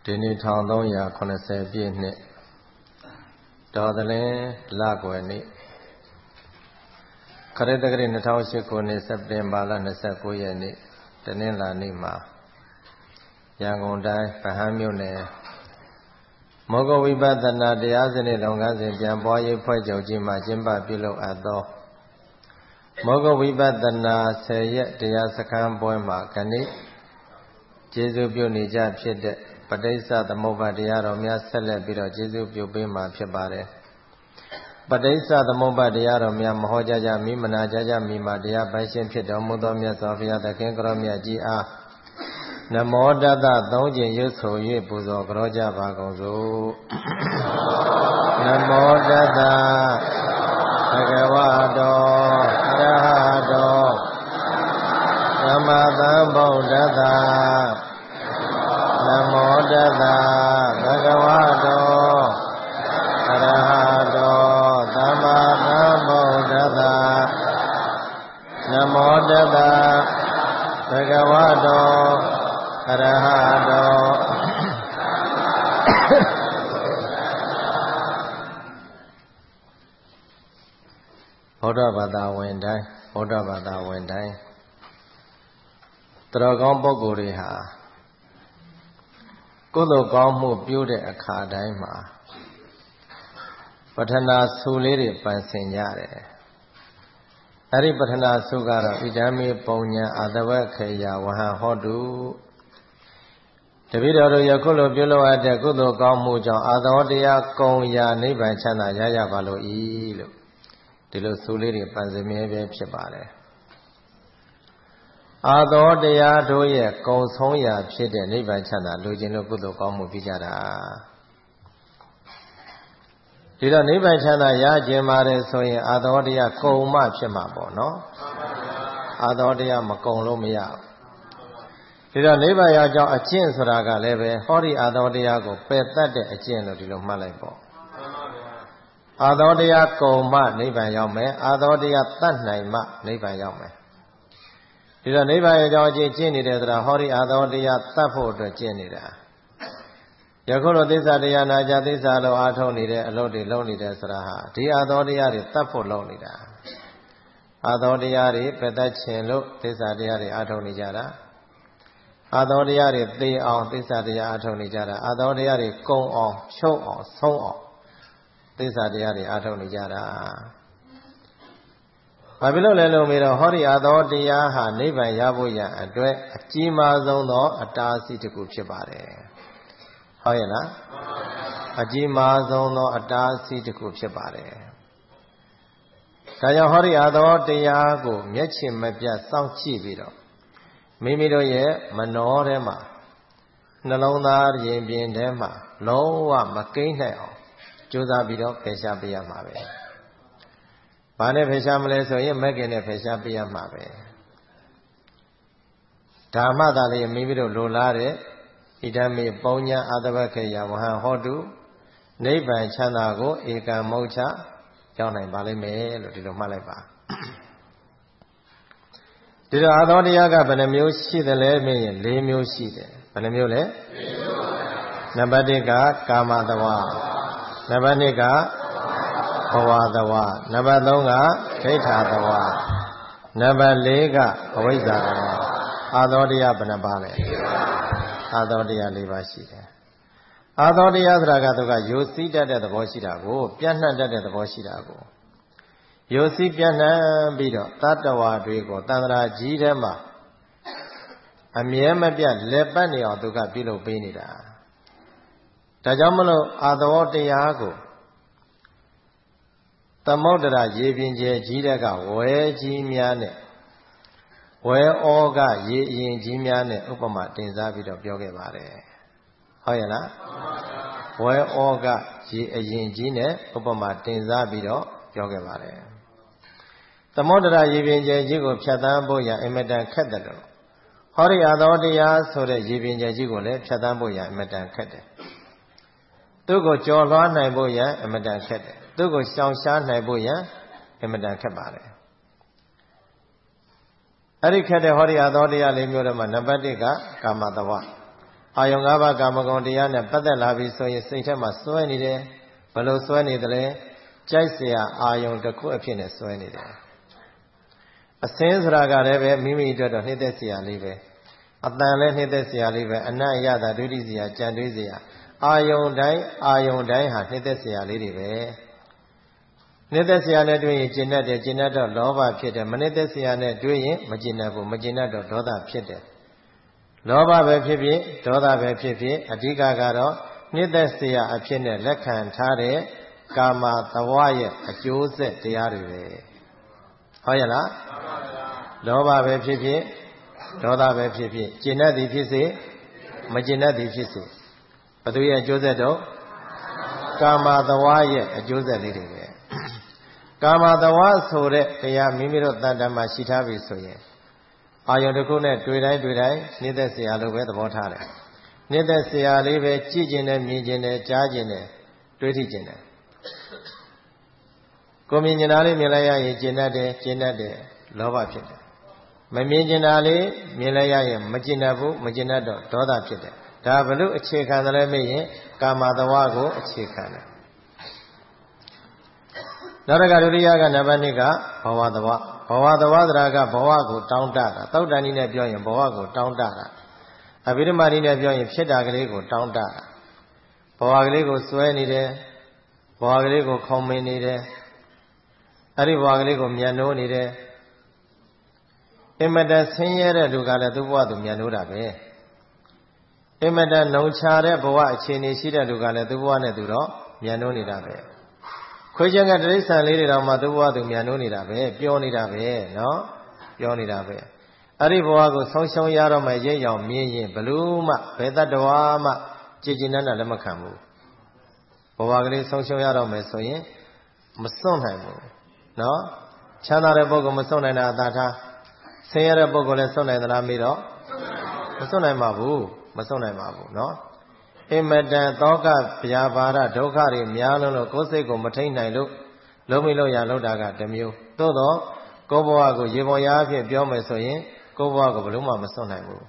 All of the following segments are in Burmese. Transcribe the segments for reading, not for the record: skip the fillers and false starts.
ဒီနေ့1380ပြည့်နှစ်တော်သလင်းလကွယ်နေ့ခရစ်တက္ကရာ2008ခုနှစ်စက်တင်ဘာလ29ရက်နေ့တနင်္လာနေ့မှာရန်ကုန်တိုင်းဗဟန်းမြို့နယ်မောဂဝိပဿနာတရားစနစ်လုပ်ငန်းစဉ်ပြန်ပွားရေးဖွဲ့ချုပ်ကြီးမှကျင်းပပြုလုပ်အပ်သောမောဂဝိပဿနာ10ရက်တရားစခန်းပွဲမှာခဏိကျေးဇူးပြုနေကြဖြစ်တဲ့ပဋိစ္စသမုပ္ပါတရားတော်များဆက်လက်ပြီးတော့ကျေးဇူးပြုပေးမှာဖြစ်ပါတယ်ပဋိစ္စသမုပ္ပါတရားတော်များမဟောကြားကြမိမနာကြားကြမိမှာတရားပိုင်ရှင်ဖြစ်တော်မူသောမြတ်စွာဘုရားသခင်ကိုရောမြတ်ကြီးအားနမောတတသုံးကျင်ရွတ်ဆို၍ပူဇော်ကြောကြပါကုန်စို့နမောတတဘဂဝတောအရဟတောသမ္မာသမ္ဗုဒ္ဓတ္တနမောတတဘဂဝတောအရဟတောသမ္မာသမ္ဗုဒ္ဓတ္တနမောတတဘဂဝတောအရဟတောဗုဒ္ဓဘာသာဝင်တိုင်းဗုဒ္ဓဘာသာဝင်တိုင်းတော်ကောင်းပုဂ္ဂိုလ်တွေဟာကုသိုလ်ကောင်းမှုပြုတဲ့အခါတိုင်းမှာပဋ္ဌနာဆုလေးတွေပန်ဆင်ကြတယ်အဲ့ဒီပဋ္ဌနာဆုကတော့ဣဒံမေပုံညာအာတဝခေယဝဟံဟောတုတပည့်တော်တို့ယခုလိုပြုလုပ်အပ်တဲ့ကုသိုလ်ကောင်းမှုကြောင့်အာသောတရားကုံရာနိဗ္ဗာန်ချမ်းသာရရပါလို့ဤလို့ဒီလိုဆုလေးတွေပန်ဆင်မြဲပဲဖြစ်ပါတယ်အာသောတရားတို့ရဲ့ကုံဆုံးရာဖြစ်တဲ့နိဗ္ဗာန်ချမ်းသာလိုချင်လို့ကုသိုလ်ကောင်းမှုပြုကြတာဒီတော့နိဗ္ဗာန်ချမ်းသာရခြင်းပါတယ်ဆိုရင်အာသောတရားကုံမှဖြစ်မှာပေါ့နော်အာသောတရားမကုံလို့မရဘူးဒီတော့နိဗ္ဗာန်ရောက်ကြောင်းအကျင့်ဆိုတာကလည်းပဲဟောဒီအာသောတရားကိုပယ်တတ်တဲ့အကျင့်လို့ဒီလိုမှတ်လိုက်ပေါ့အာသောတရားကုံမှနိဗ္ဗာန်ရောက်မယ်အာသောတရားတတ်နိုင်မှနိဗ္ဗာန်ရောက်မယ်ဒီတော့နိဗ္ဗာန်ရဲ့ကြောင်းအကျင့်ကျင့်နေတယ်ဆိုတာဟောဒီအာသောတရားတတ်ဖို့အတွက်ကျင့်နေတာယခုလိုသစ္စာတရားနာကြသစ္စာလိုအားထုတ်နေတဲ့အလုပ်တွေလုပ်နေတယ်ဆိုတာဟာဒီအာသောတရားတွေတတ်ဖို့လုပ်နေတာအာသောတရားတွေပယ်တတ်ခြင်းလို့သစ္စာတရားတွေအားထုတ်နေကြတာအာသောတရားတွေသိအောင်သစ္စာတရားအားထုတ်နေကြတာအာသောတရားတွေကုံအောင်ချုပ်အောင်ဆုံးအောင်သစ္စာတရားတွေအားထုတ်နေကြတာဘာဖြစ်လို့လဲလို့မေးတော့ဟောဒီအာသောတရားဟာနိဗ္ဗာန်ရဖို့ရန်အတွက်အကြီးမားဆုံးသောအတားအဆီးတစ်ခုဖြစ်ပါတယ်ဟုတ်ရဲ့လားအကြီးမားဆုံးသောအတားအဆီးတစ်ခုဖြစ်ပါတယ်ဒါကြောင့်ဟောဒီအာသောတရားကိုမျက်ခြေမပြတ်စောင့်ကြည့်ပြီးတော့မိမိတို့ရဲ့မနောထဲမှာနှလုံးသားရင်ပြင်ထဲမှာလုံးဝမကိန်းနိုင်အောင်ကြိုးစားပြီးတော့ဖယ်ရှားပေးရမှာပဲဘာနဲ့ဖယ်ရှားမလဲဆိုရင်မဂ္ဂင်နဲ့ဖယ်ရှားပေးရမှာပဲဒါမှသာလေမိမိတို့လိုလားတဲ့ဣဒံမေပုံညာအာတဝခေယဝဟံဟောတုနိဗ္ဗာန်ချမ်းသာကိုဧကံမုတ်ချရောက်နိုင်ပါလိမ့်မယ်လို့ဒီလိုမှတ်လိုက်ပါဒီတော့အာသောတရားကဘယ်နှမျိုးရှိသလဲမင်းရင်၄မျိုးရှိတယ်ဘယ်နှမျိုးလဲနံပါတ်1ကကာမတဝနံပါတ်2ကဘဝတဝနံပါတ်3ကဒိဋ္ဌာတဝနံပါတ်4ကအဝိဇ္ဇာတဝအာသောတရားဘယ်နှပါလဲအာသောတရား၄ပါးရှိတယ်အာသောတရားဆိုတာကသူကယိုစီးတတ်တဲ့သဘောရှိတာကိုပြန့်နှံ့တတ်တဲ့သဘောရှိတာကိုယိုစီးပြန့်နှံ့ပြီးတော့တတ္တဝါတွေကိုတန္တရာကြီးထဲမှာအမြဲမပြတ်လက်ပတ်နေအောင်သူကပြုလုပ်ပေးနေတာဒါကြောင့်မလို့အာသောတရားကိုသမုဒ္ဒရာရေပြင်ကျယ်ကြီးတဲ့ကဝဲကြီးများနဲ့ဝဲဩကရေအရင်ကြီးများနဲ့ဥပမာတင်စားပြီးတော့ပြောခဲ့ပါတယ်ဟုတ်ရဲ့လားဝဲဩကရေအရင်ကြီးနဲ့ဥပမာတင်စားပြီးတော့ပြောခဲ့ပါတယ်သမုဒ္ဒရာရေပြင်ကျယ်ကြီးကိုဖြတ်သန်းဖို့ရန်အင်မတန်ခက်တယ်လို့ဟောဒီအာသောတရားဆိုတဲ့ရေပြင်ကျယ်ကြီးကိုလည်းဖြတ်သန်းဖို့ရန်အင်မတန်ခက်တယ်သူ့ကိုကျော်လွှားနိုင်ဖို့ရန်အင်မတန်ခက်တယ်သူ့ကိုရှောင်ရှားနိုင်ဖို့ရန်အင်မတန်ခက်ပါတယ်အဲ့ဒီခက်တဲ့ဟောဒီအာသောတရား၄မျိုးထဲမှာနံပါတ်1ကကာမတဝအာယုံ၅ပါးကာမဂုဏ်တရားနဲ့ပတ်သက်လာပြီဆိုရင်စိတ်ထဲမှာစွဲနေတယ်ဘယ်လိုစွဲနေသလဲကြိုက်เสียအာယုံတစ်ခုအဖြစ်နဲ့စွဲနေတယ်အစင်းဆိုတာကလည်းပဲမိမိအတွက်တော့နှိမ့်သက်เสียလေးပဲအတန်လည်းနှိမ့်သက်เสียလေးပဲအနတ်ရတာဒုတိယเสียကြံတွေးเสียအာယုံတိုင်းဟာနှိမ့်သက်เสียလေးတွေပဲနှိမ့်သက်เสียနဲ့တွေ့ရင်ကျင်တတ်တယ်ကျင်တတ်တော့လောဘဖြစ်တယ်မနှိမ့်သက်เสียနဲ့တွေ့ရင်မကျင်တတ်ဘူးမကျင်တတ်တော့ဒေါသဖြစ်တယ်လောဘပဲဖြစ်ဖြစ်ဒေါသပဲဖြစ်ဖြစ်အဓိကကတော့နှိမ့်သက်เสียအဖြစ်နဲ့လက်ခံထားတဲ့ကာမသဝရဲ့အကျိုးဆက်တရားတွေပဲဟုတ်ရဲ့လားလောဘပဲဖြစ်ဖြစ်ဒေါသပဲဖြစ်ဖြစ်ကျင်တတ်သည်ဖြစ်စေမကျင်တတ်သည်ဖြစ်စေဘသူရဲ့အကျိုးဆက်တော့ကာမသဝရဲ့အကျိုးဆက်လေးတွေပဲကာမသဝဆိုတဲ့တရားမိမိတို့တဏ္ဍာမှာရှိထားပြီဆိုရင်အာယုန်တစ်ခုနဲ့တွေ့တိုင်းနှိမ့်သက်เสียလို့ပဲသဘောထားတယ်နှိမ့်သက်เสียလေးပဲကြည့်ကျင်တယ်မြင်ကျင်တယ်ကြားကျင်တယ်တွေးထိကျင်တယ်ကိုမြင်ကျင်တာလေးမြင်လိုက်ရရင်ကျင်တတ်တယ်လောဘဖြစ်တယ်မမြင်ကျင်တာလေးမြင်လိုက်ရရင်မကျင်တတ်ဘူးမကျင်တတ်တော့ဒေါသဖြစ်တယ်ဒါဘလို့အခြေခံတယ်လဲမေးရင်ကာမသဝကိုအခြေခံတယ်နောက်တစ်ခါဒုတိယကနံပါတ်2ကဘဝသဝဆိုတာကဘဝကိုတောင်းတတာသောတာနည်းနဲ့ပြောရင်ဘဝကိုတောင်းတတာအဘိဓမ္မာနည်းနဲ့ပြောရင်ဖြစ်တာကလေးကိုတောင်းတတာဘဝကလေးကိုစွဲနေတယ်ဘဝကလေးကိုခုံမင်နေတယ်အဲ့ဒီဘဝကလေးကိုမြတ်နိုးနေတယ်အင်မတန်ဆင်းရဲတဲ့လူကလည်းသူ့ဘဝသူမြတ်နိုးတာပဲအင်မတန်နှုံချတဲ့ဘဝအခြေအနေရှိတဲ့လူကလည်းသူ့ဘဝနဲ့သူတော့မြတ်နိုးနေတာပဲခွေးချင်ကတိရစ္ဆာန်လေးတွေတော့မှသူ့ဘဝသူမြတ်နိုးနေတာပဲပြောနေတာပဲနော်ပြောနေတာပဲအဲ့ဒီဘဝကိုဆုံးရှုံးရတော့မှရိပ်ရောင်မြင်ရင်ဘလို့မှဘယ်တတ္တဝါမှကြည်ကျင်တတ်လက်မခံဘူးဘဝကလေးဆုံးရှုံးရတော့မယ်ဆိုရင်မစွန့်နိုင်ဘူးနော်ချမ်းသာတဲ့ပုဂ္ဂိုလ်မစွန့်နိုင်တာအသာထားဆင်းရဲတဲ့ပုဂ္ဂိုလ်လည်းစွန့်နိုင်သလားမေးတော့မစွန့်နိုင်ပါဘူးနော်အင်မတန်သောကဗျာပါဒဒုက္ခတွေများလို့ကိုယ်စိတ်ကိုမထိန်နိုင်လို့လုံးမိလို့ရလို့တာကတစ်မျိုးသို့တော့ကိုယ်ဘဝကိုရေပေါ်ရာအဖြစ်ပြောမယ်ဆိုရင်ကိုယ်ဘဝကိုဘယ်လို့မှမစွန့်နိုင်ဘူး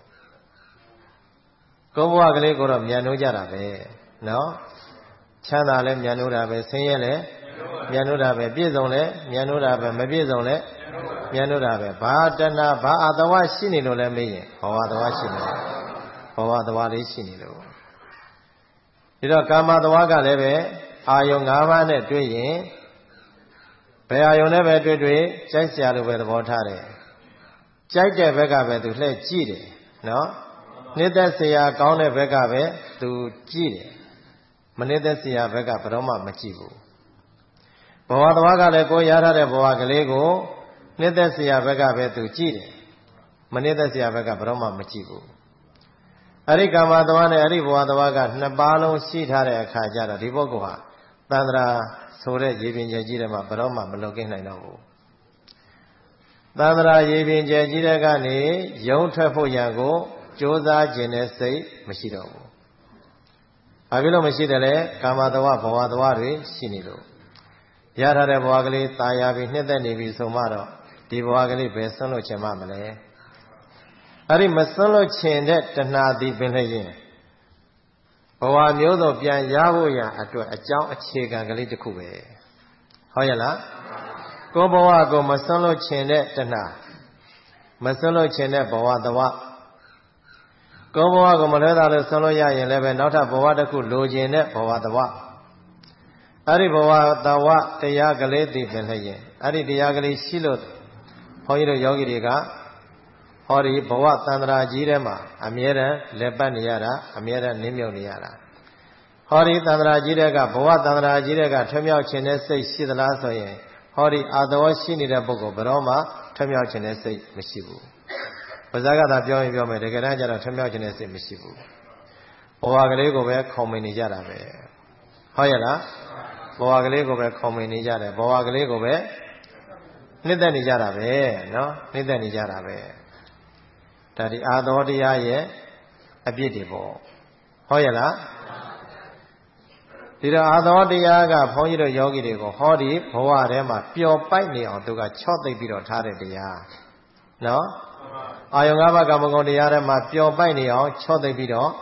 ကိုယ်ဘဝကလေးကိုတော့မြန်နိုးကြတာပဲနော်ချမ်းသာလည်းမြန်နိုးတာပဲဆင်းရဲလည်းမြန်နိုးတာပဲပြည့်စုံလည်းမြန်နိုးတာပဲမပြည့်စုံလည်းမြန်နိုးတာပဲဘာတဏဘာအတဝရှိနေလို့လည်းမေးရင်ဘဝတဝရှိနေတယ်ဘဝတဝလေးရှိနေလို့ဒီတော့ကာမတဝကလည်းပဲအာယုံ၅ပါးနဲ့တွေ့ရင်ဘယ်အာယုံနဲ့ပဲတွေ့ကြိုက်စရာလိုပဲသဘောထားတယ်ကြိုက်တဲ့ဘက်ကပဲသူလှည့်ကြည့်တယ်နော်နှိမ့်သက်စရာကောင်းတဲ့ဘက်ကပဲသူကြည့်တယ်မနှိမ့်သက်စရာဘက်ကဘယ်တော့မှမကြည့်ဘူးဘဝတဝကလည်းကိုယ်ရထားတဲ့ဘဝကလေးကိုနှိမ့်သက်စရာဘက်ကပဲသူကြည့်တယ်မနှိမ့်သက်စရာဘက်ကဘယ်တော့မှမကြည့်ဘူးအဲ့ဒီကာမတဝနဲ့အဲ့ဒီဘဝတဝကနှစ်ပါးလုံးရှိထားတဲ့အခါကျတော့ဒီပုဂ္ဂိုလ်ဟာသန္တရာဆိုတဲ့ရေပြင်ကျယ်ကြီးတဲ့မှာဘယ်တော့မှမလွတ်ကင်းနိုင်တော့ဘူးသန္တရာရေပြင်ကျယ်ကြီးတဲ့ကနေယုံထွက်ဖို့ရန်ကိုကြိုးစားခြင်းနဲ့စိတ်မရှိတော့ဘူးဘာဖြစ်လို့မရှိတယ်လဲကာမတဝဘဝတဝတွေရှိနေလို့ရထားတဲ့ဘဝကလေးตายရပြီးနှစ်သက်နေပြီဆိုမှတော့ဒီဘဝကလေးပဲဆွန့်လွတ်ခြင်းမလဲအဲ့ဒီမစွန့်လွတ်ခြင်းတဲ့တဏှာသည်ပင်လည်းရင်ဘဝမျိုးစုံပြန်ရဖို့ရအတွက်အကြောင်းအခြေခံကလေးတစ်ခုပဲဟုတ်ရဲ့လားကိုယ်ဘဝကိုမစွန့်လွတ်ခြင်းတဲ့တဏှာမစွန့်လွတ်ခြင်းတဲ့ဘဝတဝကိုယ်ဘဝကိုမလွဲသာလို့စွန့်လွတ်ရရင်လည်းပဲနောက်ထပ်ဘဝတစ်ခုလိုချင်တဲ့ဘဝတဝအဲ့ဒီဘဝတဝတရားကလေးသိပင်လည်းရင်အဲ့ဒီတရားကလေးရှိလို့ဘုန်းကြီးတို့ယောဂီတွေကဟောဒီဘဝတန္တရာကြီးထဲမှာအမြဲတမ်းလက်ပတ်နေရတာအမြဲတမ်းနင်းမြုပ်နေရတာဟောဒီတန္တရာကြီးတဲ့ကဘဝတန္တရာကြီးတဲ့ကထွမြောက်ခြင်းနဲ့စိတ်ရှိသလားဆိုရင်ဟောဒီအာသဝရှိနေတဲ့ပုဂ္ဂိုလ်ဘယ်တော့မှထွမြောက်ခြင်းနဲ့စိတ်မရှိဘူးဘာသာကသာပြောရင်ပြောမယ်တကယ်တမ်းကျတော့ထွမြောက်ခြင်းနဲ့စိတ်မရှိဘူးဘဝကလေးကိုပဲခုံမင်နေကြတာပဲဟုတ်ရဲ့လားဘဝကလေးကိုပဲခုံမင်နေကြတယ်ဘဝကလေးကိုပဲနှစ်သက်နေကြတာပဲနော်နှစ်သက်နေကြတာပဲဒါဒီအာသောတရားရဲ့အပြစ်တွေပေါ့ဟုတ်ရဲ့လားဒီတော့အာသောတရားကဘုန်းကြီးတို့ယောဂီတွေကိုဟောဒီဘဝထဲမှာပျော်ပိုက်နေအောင်သူကချော့သိပ်ပြီးတော့ထားတဲ့တရားနော်အာယုံ၅ပါးကာမဂုဏ်တရားထဲမှာပျော်ပိုက်နေအောင်ချော့သိပ်ပြီးတော့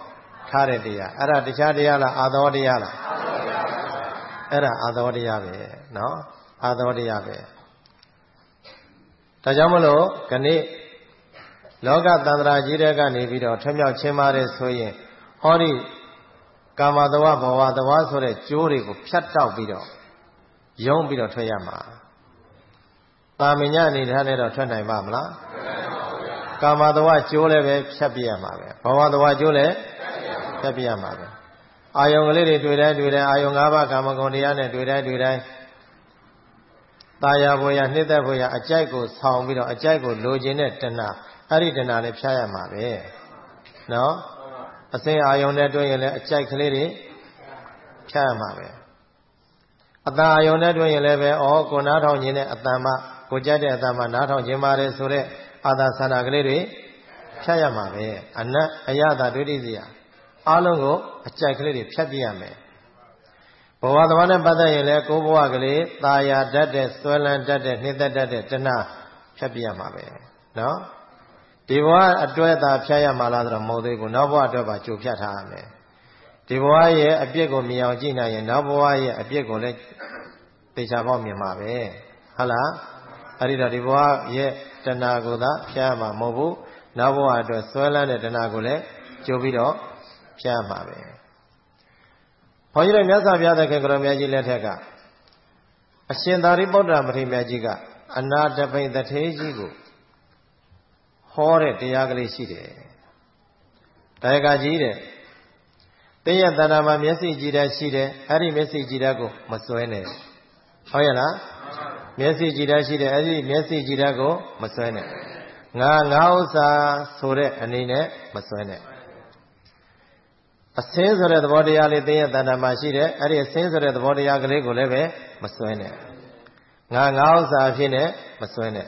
ထားတဲ့တရားအဲ့ဒါတခြားတရားလားအာသောတရားလားအဲ့ဒါအာသောတရားပဲနော်အာသောတရားပဲဒါကြောင့်မလို့ခဏိလောကတန္တရာကြီးတဲ့ကနေပြီးတော့ထွံ့မြောက်ခြင်းပါတယ်ဆိုရင်ဟောဒီကာမတဝဘဝတဝဆိုတဲ့ကျိုးတွေကိုဖြတ်တောက်ပြီးတော့ယုံပြီးတော့ထွက်ရမှာတာမညအနေထားနဲ့တော့ထွက်နိုင်ပါမလားကာမတဝကျိုးလည်းပဲဖြတ်ပြရမှာပဲဘဝတဝကျိုးလည်းဖြတ်ပြရမှာပဲအာယုံကလေးတွေတွေ့တိုင်းအာယုံ၅ပါးကာမဂုဏ်တရားနဲ့တွေ့တိုင်းตาယာဘွေရနှစ်သက်ဘွေရအကြိုက်ကိုဆောင်ပြီးတော့အကြိုက်ကိုလိုချင်တဲ့တဏှာအဲ့ဒီတဏှာလေးဖြတ်ရမှာပဲနော်အစင်းအာယုံနဲ့တွေ့ရင်လည်းအကြိုက်ကလေးတွေဖြတ်ရမှာပဲအတန်အာယုံနဲ့တွေ့ရင်လည်းပဲကိုနားထောင်ခြင်းနဲ့အတန်မှကိုကြိုက်တဲ့အတန်မှနားထောင်ခြင်းပါတယ်ဆိုတဲ့အာသာဆန္ဒကလေးတွေဖြတ်ရမှာပဲအနတ်အယတာဒုတိယအလုံးကိုအကြိုက်ကလေးတွေဖြတ်ပြရမယ်ဘဝသဘာဝနဲ့ပတ်သက်ရင်လည်းကိုယ်ဘဝကလေးตาယာတတ်တဲ့ဆွဲလန်းတတ်တဲ့နှိမ့်သက်တတ်တဲ့တဏှာဖြတ်ပြရမှာပဲနော်ဒီဘဝအတွက်သာဖြတ်ရမှာလားဆိုတော့မဟုတ်သေးဘူးနောက်ဘဝအတွက်ပါကြိုဖြတ်ထားရမယ်ဒီဘဝရဲ့အပြစ်ကိုမြင်အောင်ကြည့်နိုင်ရင်နောက်ဘဝရဲ့အပြစ်ကိုလည်းသိချာပေါက်မြင်မှာပဲဟုတ်လားအဲ့ဒီတော့ဒီဘဝရဲ့တဏှာကိုသာဖြတ်ရမှာမဟုတ်ဘူးနောက်ဘဝအတွက်ဆွဲလန်းတဲ့တဏှာကိုလည်းကြိုပြီးတော့ဖြတ်ရမှာပဲဘုန်းကြီးတို့မြတ်စွာဘုရားသခင်ကိုရောမြတ်ကြီးလက်ထက်ကအရှင်သာရိပုတ္တရာမထေရမြတ်ကြီးကအနာတပိန်တထေးကြီးကိုဟောတဲ့တရားကလေးရှိတယ်။ဒါယကကြီးတဲ့တင်းရဲ့တဏ္ဍာမှာမျက်စိကြည်တဲ့ရှိတယ်အဲ့ဒီမျက်စိကြည်တဲ့ကိုမစွဲနဲ့ဟုတ်ရဲ့လားမျက်စိကြည်တဲ့ရှိတယ်အဲ့ဒီမျက်စိကြည်တဲ့ကိုမစွဲနဲ့ငါဥစ္စာဆိုတဲ့အနေနဲ့မစွဲနဲ့အစင်းဆိုတဲ့သဘောတရားလေးတင်းရဲ့တဏ္ဍာမှာရှိတယ်အဲ့ဒီအစင်းဆိုတဲ့သဘောတရားကလေးကိုလည်းပဲမစွဲနဲ့ငါဥစ္စာအဖြစ်နဲ့မစွဲနဲ့